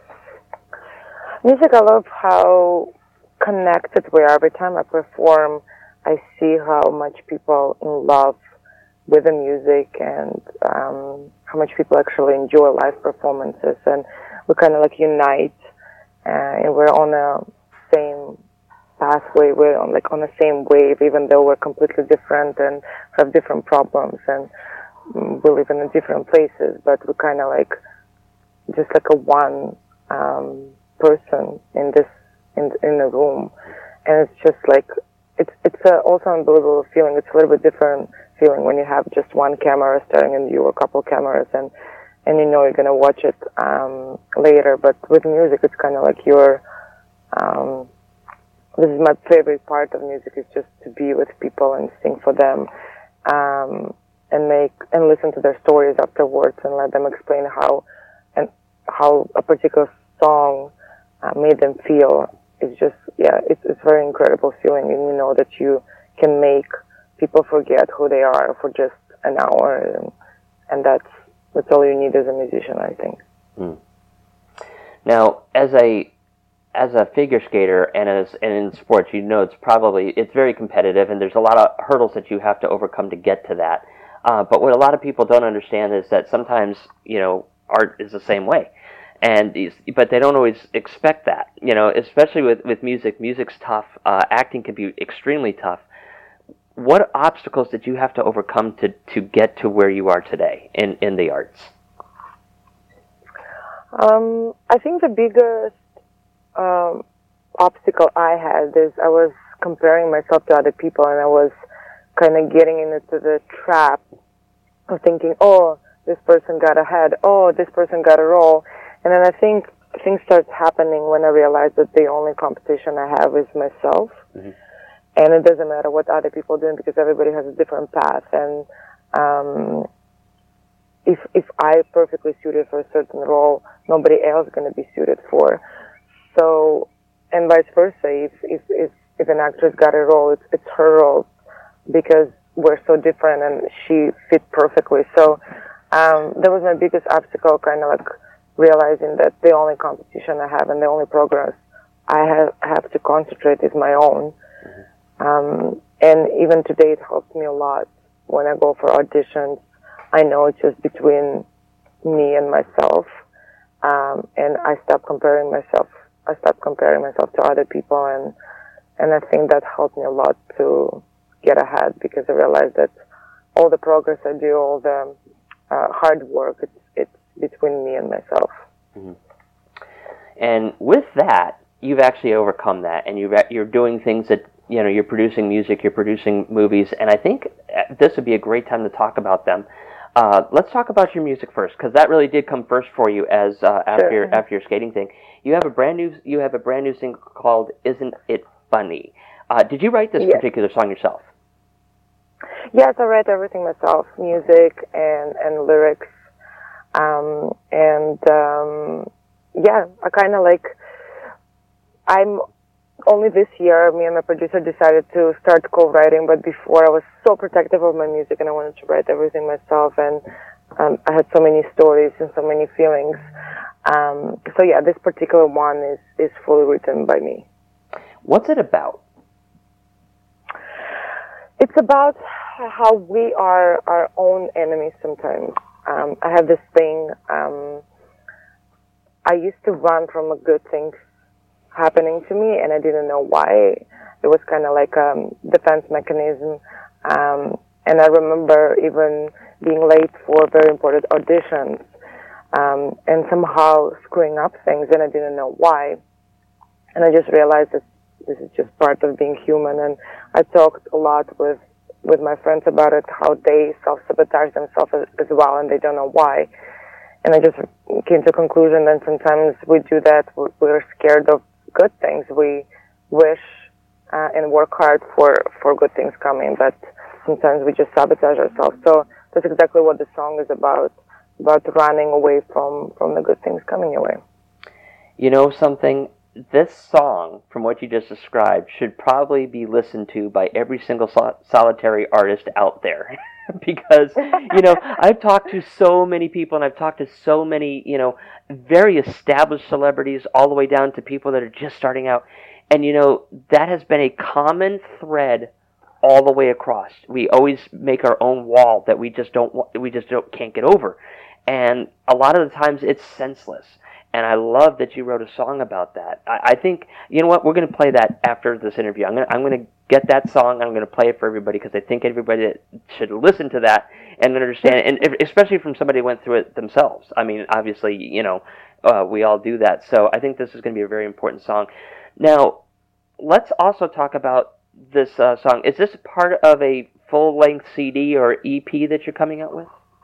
Music, I love how connected we are. Every time I perform, I see how much people in love with the music and um, how much people actually enjoy live performances. And we kind of like unite, uh, and we're on a same pathway. We're on like on the same wave, even though we're completely different and have different problems and we live in different places. But we're kind of like just like a one um, person in this in in a room, and it's just like it's it's a also unbelievable feeling. It's a little bit different feeling when you have just one camera staring at you, or a couple cameras, and and you know you're gonna watch it um, later. But with music, it's kind of like you're. Um, this is my favorite part of music, is just to be with people and sing for them, um, and make and listen to their stories afterwards, and let them explain how and how a particular song uh, made them feel. It's just yeah, it's it's a very incredible feeling, and you know that you can make people forget who they are for just an hour, and, and that's that's all you need as a musician, I think. Mm. Now, as a as a figure skater and as and in sports, you know it's probably it's very competitive, and there's a lot of hurdles that you have to overcome to get to that. Uh, but what a lot of people don't understand is that sometimes, you know, art is the same way, and these, but they don't always expect that. You know, especially with with music. Music's tough. Uh, acting can be extremely tough. What obstacles did you have to overcome to, to get to where you are today in, in the arts? Um, I think the biggest um, obstacle I had is I was comparing myself to other people, and I was kind of getting into the trap of thinking, oh, this person got ahead, oh, this person got a role. And then I think things start happening when I realized that the only competition I have is myself. Mm-hmm. And it doesn't matter what other people are doing, because everybody has a different path. And um, if if I perfectly suited for a certain role, nobody else is going to be suited for. So, and vice versa. If if if, if an actress got a role, it's it's her role, because we're so different, and she fit perfectly. So um, that was my biggest obstacle, kind of like realizing that the only competition I have and the only progress I have have to concentrate is my own. Um, and even today, it helps me a lot when I go for auditions. I know it's just between me and myself, um, and I stop comparing myself. I stop comparing myself to other people, and and I think that helped me a lot to get ahead, because I realized that all the progress I do, all the uh, hard work, it's it's between me and myself. Mm-hmm. And with that, you've actually overcome that, and you you're doing things that. You know, you're producing music, you're producing movies, and I think this would be a great time to talk about them. Uh, let's talk about your music first, because that really did come first for you as uh, after sure. your, after your skating thing. You have a brand new you have a brand new single called "Isn't It Funny?" Uh, did you write this yes. particular song yourself? Yes, I write everything myself, music and and lyrics, um, and um, yeah, I kind of like I'm. Only this year, me and my producer decided to start co-writing, but before I was so protective of my music, and I wanted to write everything myself, and um, I had so many stories and so many feelings. Um, so yeah, this particular one is, is fully written by me. What's it about? It's about how we are our own enemies sometimes. Um, I have this thing, um, I used to run from a good thing happening to me, and I didn't know why. It was kind of like a defense mechanism. Um, and I remember even being late for very important auditions, um, and somehow screwing up things, and I didn't know why. And I just realized that this is just part of being human. And I talked a lot with with my friends about it, how they self-sabotage themselves as, as well, and they don't know why. And I just came to a conclusion that sometimes we do that. We're scared of good things. We wish uh, and work hard for, for good things coming, but sometimes we just sabotage ourselves. So that's exactly what the song is about, about running away from, from the good things coming your way. You know something? This song, from what you just described, should probably be listened to by every single sol- solitary artist out there. Because, you know, I've talked to so many people, and I've talked to so many, you know, very established celebrities all the way down to people that are just starting out. And, you know, that has been a common thread all the way across. We always make our own wall that we just don't, we just don't, can't get over. And a lot of the times it's senseless. And I love that you wrote a song about that. I, I think, you know what, we're going to play that after this interview. I'm going to, I'm going to get that song, and I'm going to play it for everybody, because I think everybody should listen to that and understand it, and if, especially from somebody who went through it themselves. I mean, obviously, you know, uh, we all do that. So I think this is going to be a very important song. Now, let's also talk about this uh, song. Is this part of a full-length C D or E P that you're coming out with?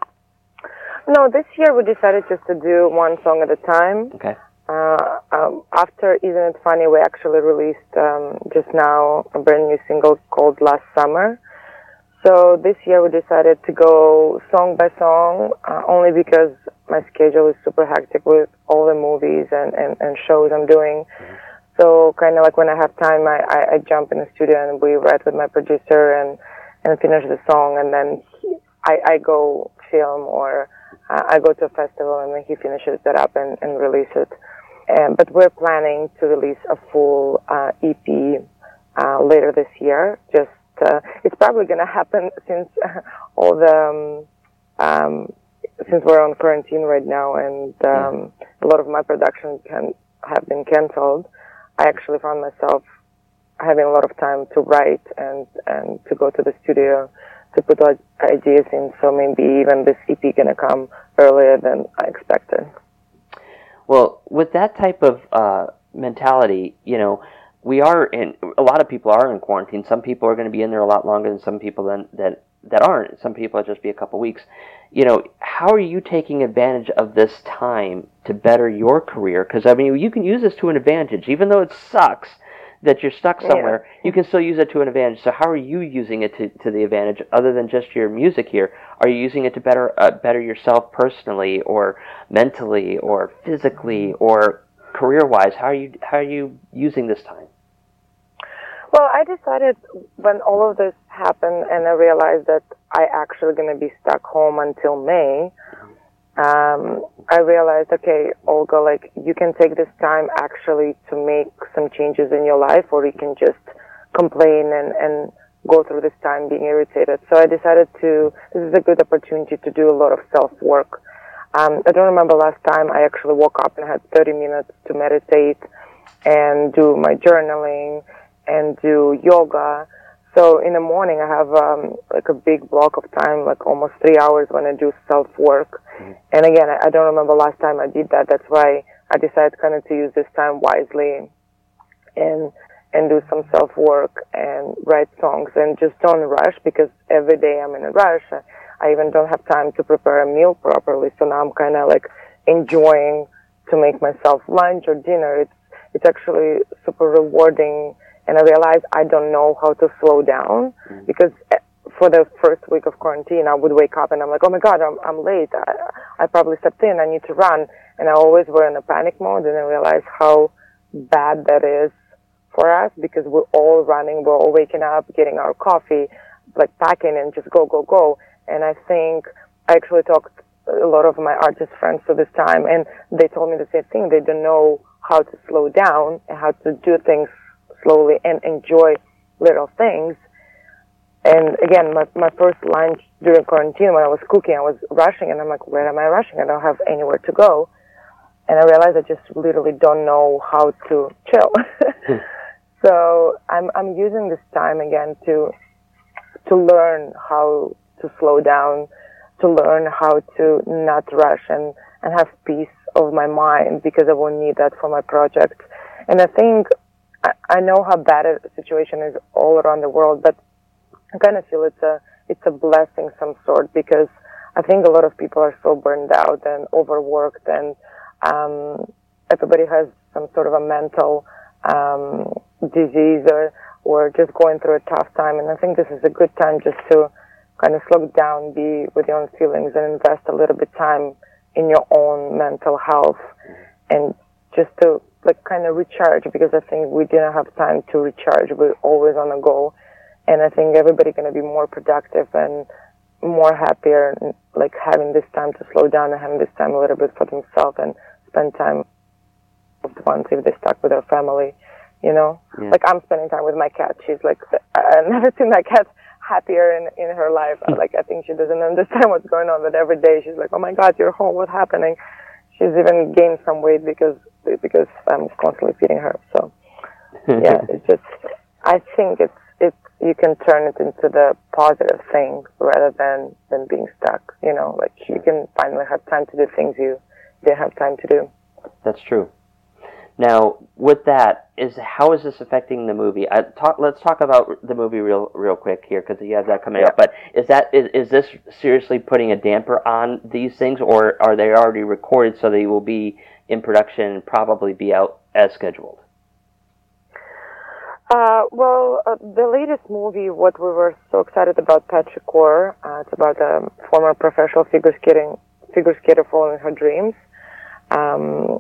No, this year we decided just to do one song at a time. Okay. Uh, um, after Isn't It Funny, we actually released um, just now a brand new single called Last Summer. So this year we decided to go song by song, uh, only because my schedule is super hectic with all the movies and, and, and shows I'm doing. Mm-hmm. So kind of like when I have time, I, I, I jump in the studio and we write with my producer and, and finish the song, and then he, I, I go film or Uh, I go to a festival, and then he finishes that up and, and release it. Um, but we're planning to release a full uh, E P uh, later this year. Just uh, it's probably going to happen since all the um, um, since we're on quarantine right now, and um, a lot of my productions can have been canceled. I actually found myself having a lot of time to write and and to go to the studio to put ideas in, so maybe even this E P gonna come earlier than I expected. Well, with that type of uh, mentality, you know, we are in, a lot of people are in quarantine. Some people are going to be in there a lot longer than some people than, that that aren't. Some people it'll just be a couple weeks. You know, how are you taking advantage of this time to better your career? Because, I mean, you can use this to an advantage, even though it sucks that you're stuck somewhere, yeah. You can still use it to an advantage. So how are you using it to, to the advantage, other than just your music here? Are you using it to better uh, better yourself personally, or mentally, or physically, or career-wise? How are you how are you using this time? Well, I decided when all of this happened and I realized that I actually going to be stuck home until May, um, I realized, okay, Olga, like, you can take this time actually to make some changes in your life, or you can just complain and, and go through this time being irritated. So I decided to, this is a good opportunity to do a lot of self-work. Um, I don't remember last time I actually woke up and had thirty minutes to meditate and do my journaling and do yoga. So in the morning I have um, like a big block of time, like almost three hours when I do self-work. Mm-hmm. And again, I don't remember last time I did that. That's why I decided kind of to use this time wisely and and do some self-work and write songs, and just don't rush, because every day I'm in a rush. I, I even don't have time to prepare a meal properly. So now I'm kind of like enjoying to make myself lunch or dinner. It's it's actually super rewarding. And I realized I don't know how to slow down, mm-hmm. because for the first week of quarantine, I would wake up and I'm like, oh my God, I'm, I'm late. I, I probably stepped in. I need to run. And I always were in a panic mode, and I realized how bad that is for us, because we're all running. We're all waking up, getting our coffee, like packing and just go, go, go. And I think I actually talked a lot of my artist friends to this time, and they told me the same thing. They don't know how to slow down and how to do things slowly and enjoy little things. And again, my my first lunch during quarantine, when I was cooking, I was rushing, and I'm like, where am I rushing? I don't have anywhere to go. And I realized I just literally don't know how to chill. So I'm I'm using this time again to to learn how to slow down, to learn how to not rush and, and have peace of my mind, because I won't need that for my project. And I think I, I know how bad a situation is all around the world, but I kind of feel it's a it's a blessing some sort, because I think a lot of people are so burned out and overworked, and um, everybody has some sort of a mental um, disease or or just going through a tough time. And I think this is a good time just to kind of slow down, be with your own feelings, and invest a little bit time in your own mental health, and just to like kind of recharge, because I think we didn't have time to recharge. We're always on the go, and I think everybody's going to be more productive and more happier, and like having this time to slow down and having this time a little bit for themselves and spend time with the ones if they're stuck with their family, you know. Yeah. Like I'm spending time with my cat. She's like, I've never seen my cat happier in in her life. Like I think she doesn't understand what's going on, but every day she's like, oh my God, you're home, what's happening? She's even gained some weight because because I'm constantly feeding her. So yeah, it's just, I think it's it's you can turn it into the positive thing rather than than being stuck. You know, like you can finally have time to do things you didn't have time to do. That's true. Now, with that, is how is this affecting the movie? I talk, let's talk about the movie real real quick here, because you have that coming yeah. up. But is that is, is this seriously putting a damper on these things, or are they already recorded so they will be in production and probably be out as scheduled? Uh, well, uh, the latest movie, what we were so excited about, Patrick Core, uh, it's about a former professional figure skating figure skater following her dreams. Um,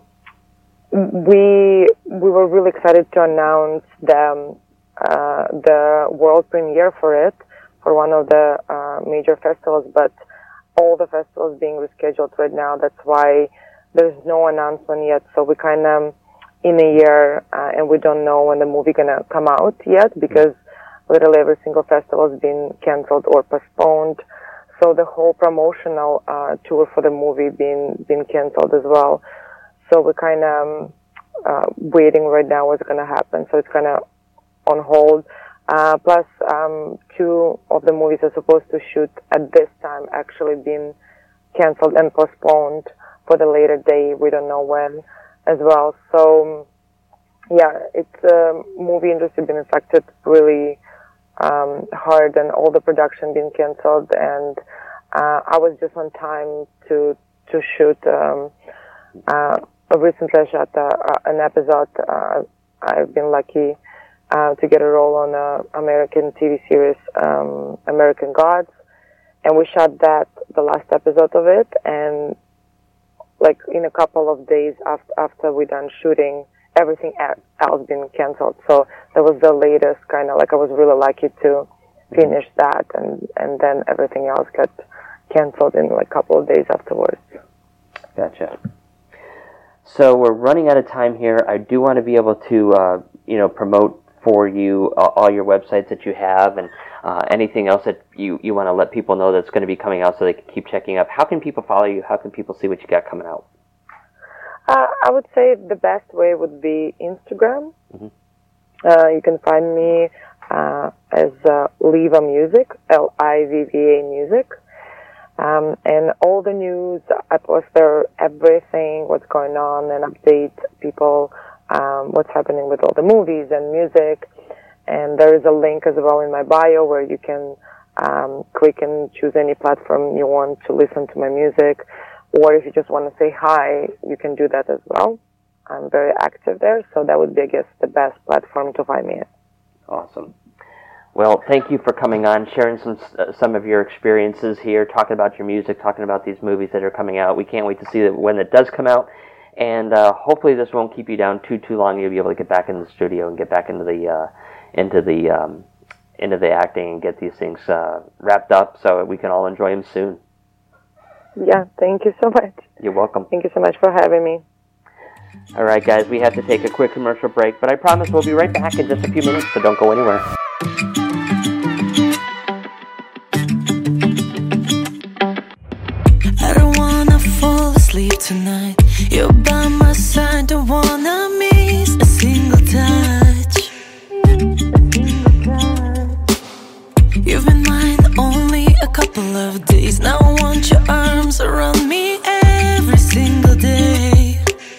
we we were really excited to announce the uh, the world premiere for it for one of the uh, major festivals, but all the festivals being rescheduled right now. That's why there's no announcement yet. So we kind of in a year, uh, and we don't know when the movie gonna come out yet, because literally every single festival has been canceled or postponed. So the whole promotional uh, tour for the movie been been canceled as well. So we're kind of uh, waiting right now what's going to happen. So it's kind of on hold. Uh, plus, um, two of the movies are supposed to shoot at this time actually been canceled and postponed for the later day. We don't know when as well. So, yeah, it's a uh, movie industry been affected really um, hard, and all the production been canceled. And uh, I was just on time to to shoot. Um, uh, Recently, I shot uh, an episode. Uh, I've been lucky uh, to get a role on an American T V series, um, American Gods, and we shot that, the last episode of it, and like in a couple of days after after we done shooting, everything else been canceled. So that was the latest kind of like I was really lucky to finish that, and and then everything else got canceled in like a couple of days afterwards. Gotcha. So we're running out of time here. I do want to be able to, uh, you know, promote for you uh, all your websites that you have, and uh, anything else that you, you want to let people know that's going to be coming out so they can keep checking up. How can people follow you? How can people see what you got coming out? Uh, I would say the best way would be Instagram. Mm-hmm. Uh, you can find me uh, as uh, Liva Music, L I V V A Music. Um, and all the news, I post there everything, what's going on, and update people um, what's happening with all the movies and music. And there is a link as well in my bio where you can um, click and choose any platform you want to listen to my music. Or if you just want to say hi, you can do that as well. I'm very active there, so that would be, I guess, the best platform to find me at. Awesome. Well, thank you for coming on, sharing some uh, some of your experiences here, talking about your music, talking about these movies that are coming out. We can't wait to see it when it does come out, and uh, hopefully this won't keep you down too too long. You'll be able to get back in the studio and get back into the uh, into the um, into the acting and get these things uh, wrapped up so we can all enjoy them soon. Yeah, thank you so much. You're welcome. Thank you so much for having me. All right, guys, we have to take a quick commercial break, but I promise we'll be right back in just a few minutes, so don't go anywhere. Sleep tonight. You're by my side, don't wanna miss a single touch. You've been mine only a couple couple of days. Now I want your arms around me every single day.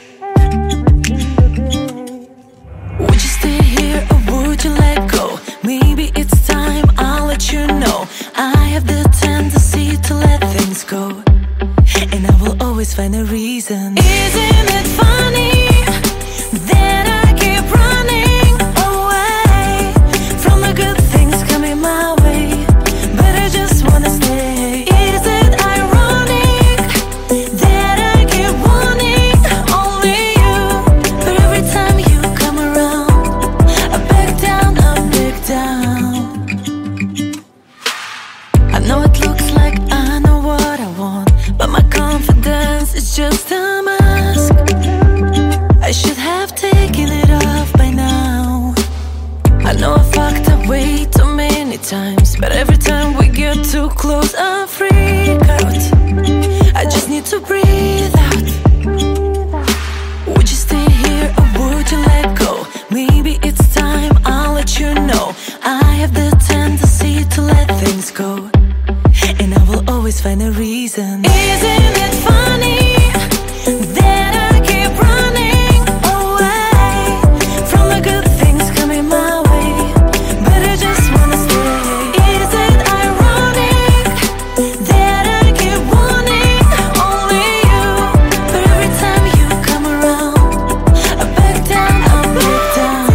Would you stay here or would you let go? Maybe it's time, I'll let you know. I have the tendency to let things go, and I will always find a reason. Isn't it funny that I keep running away from the good things coming my way, but I just wanna stay? Is it ironic that I keep wanting only you, but every time you come around, I back down, I back down. I know it looks like I know what I want, but my confidence is just a mask. I should have taken it off by now. I know I fucked up way too many times, but every time we get too close I freak out. I just need to breathe out. Would you stay here or would you let go? Maybe it's time, I'll let you know. I have the tendency to let things go, and I will always find a reason. Isn't it funny that I keep running away from the good things coming my way, but I just wanna stay? Is it ironic that I keep wanting only you, but every time you come around, I back down, I back down.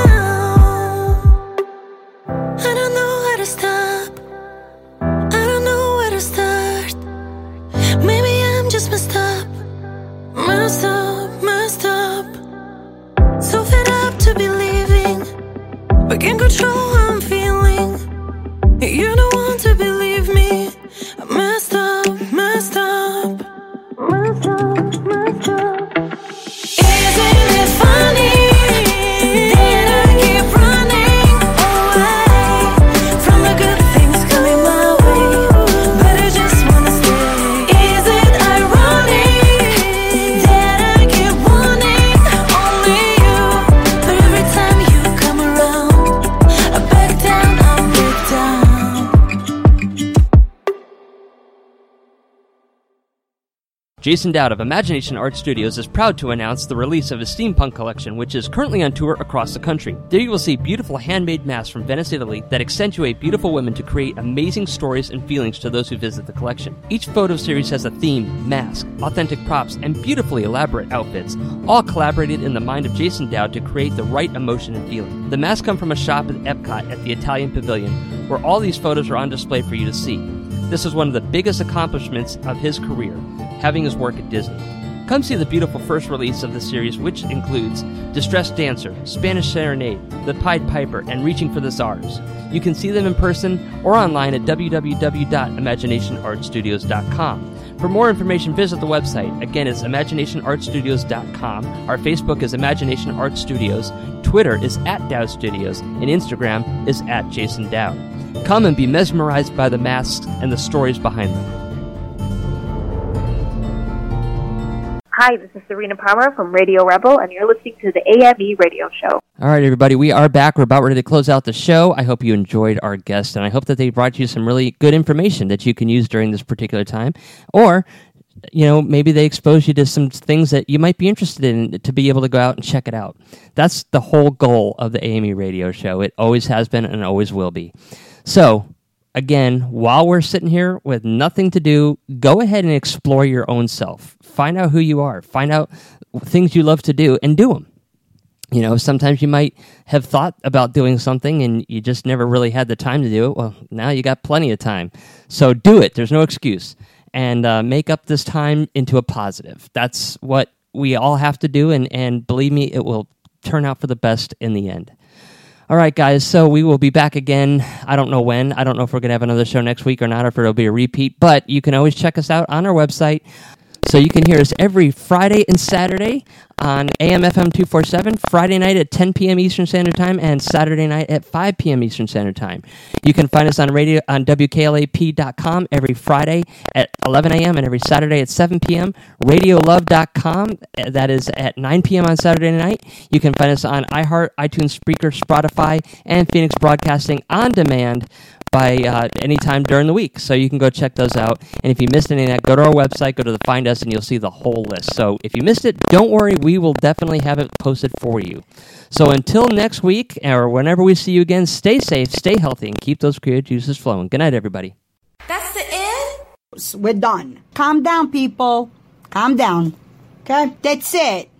I don't know how to stop, I don't know where to start. Maybe I'm just messed up, messed up, messed up. So fed up to be leaving, but can't control how I'm feeling. You don't want to believe me. I'm messed up, messed up, messed up, messed up. Isn't it funny that I keep running away from the good things coming my way, but I just wanna stay? Is it ironic that I keep wanting only you, but every time you come around, I back down, I back down. Jason Dowd of Imagination Art Studios is proud to announce the release of his steampunk collection, which is currently on tour across the country. There you will see beautiful handmade masks from Venice, Italy that accentuate beautiful women to create amazing stories and feelings to those who visit the collection. Each photo series has a theme, mask, authentic props, and beautifully elaborate outfits, all collaborated in the mind of Jason Dowd to create the right emotion and feeling. The masks come from a shop at Epcot at the Italian Pavilion, where all these photos are on display for you to see. This is one of the biggest accomplishments of his career, having his work at Disney. Come see the beautiful first release of the series, which includes Distressed Dancer, Spanish Serenade, The Pied Piper, and Reaching for the Stars. You can see them in person or online at w w w dot imagination art studios dot com. For more information, visit the website. Again, it's imagination art studios dot com. Our Facebook is Imagination Art Studios. Twitter is at Dowd Studios. And Instagram is at Jason Dowd. Come and be mesmerized by the masks and the stories behind them. Hi, this is Serena Palmer from Radio Rebel, and you're listening to the A M E Radio Show. All right, everybody, we are back. We're about ready to close out the show. I hope you enjoyed our guests, and I hope that they brought you some really good information that you can use during this particular time. Or, you know, maybe they exposed you to some things that you might be interested in to be able to go out and check it out. That's the whole goal of the A M E Radio Show. It always has been and always will be. So, again, while we're sitting here with nothing to do, go ahead and explore your own self. Find out who you are. Find out things you love to do and do them. You know, sometimes you might have thought about doing something and you just never really had the time to do it. Well, now you got plenty of time. So do it. There's no excuse. And uh, make up this time into a positive. That's what we all have to do, and, and believe me, it will turn out for the best in the end. All right, guys, so we will be back again. I don't know when. I don't know if we're going to have another show next week or not, or if it'll be a repeat, but you can always check us out on our website. So you can hear us every Friday and Saturday on A M F M two forty-seven, Friday night at ten p.m. Eastern Standard Time, and Saturday night at five p.m. Eastern Standard Time. You can find us on radio on W K L A P dot com every Friday at eleven a.m. and every Saturday at seven p.m. radio love dot com, that is at nine p.m. on Saturday night. You can find us on iHeart, iTunes, Spreaker, Spotify, and Phoenix Broadcasting on demand by uh, any time during the week. So you can go check those out. And if you missed any of that, go to our website, go to the Find Us, and you'll see the whole list. So if you missed it, don't worry. We will definitely have it posted for you. So until next week, or whenever we see you again, stay safe, stay healthy, and keep those creative juices flowing. Good night, everybody. That's the end? We're done. Calm down, people. Calm down. Okay? That's it.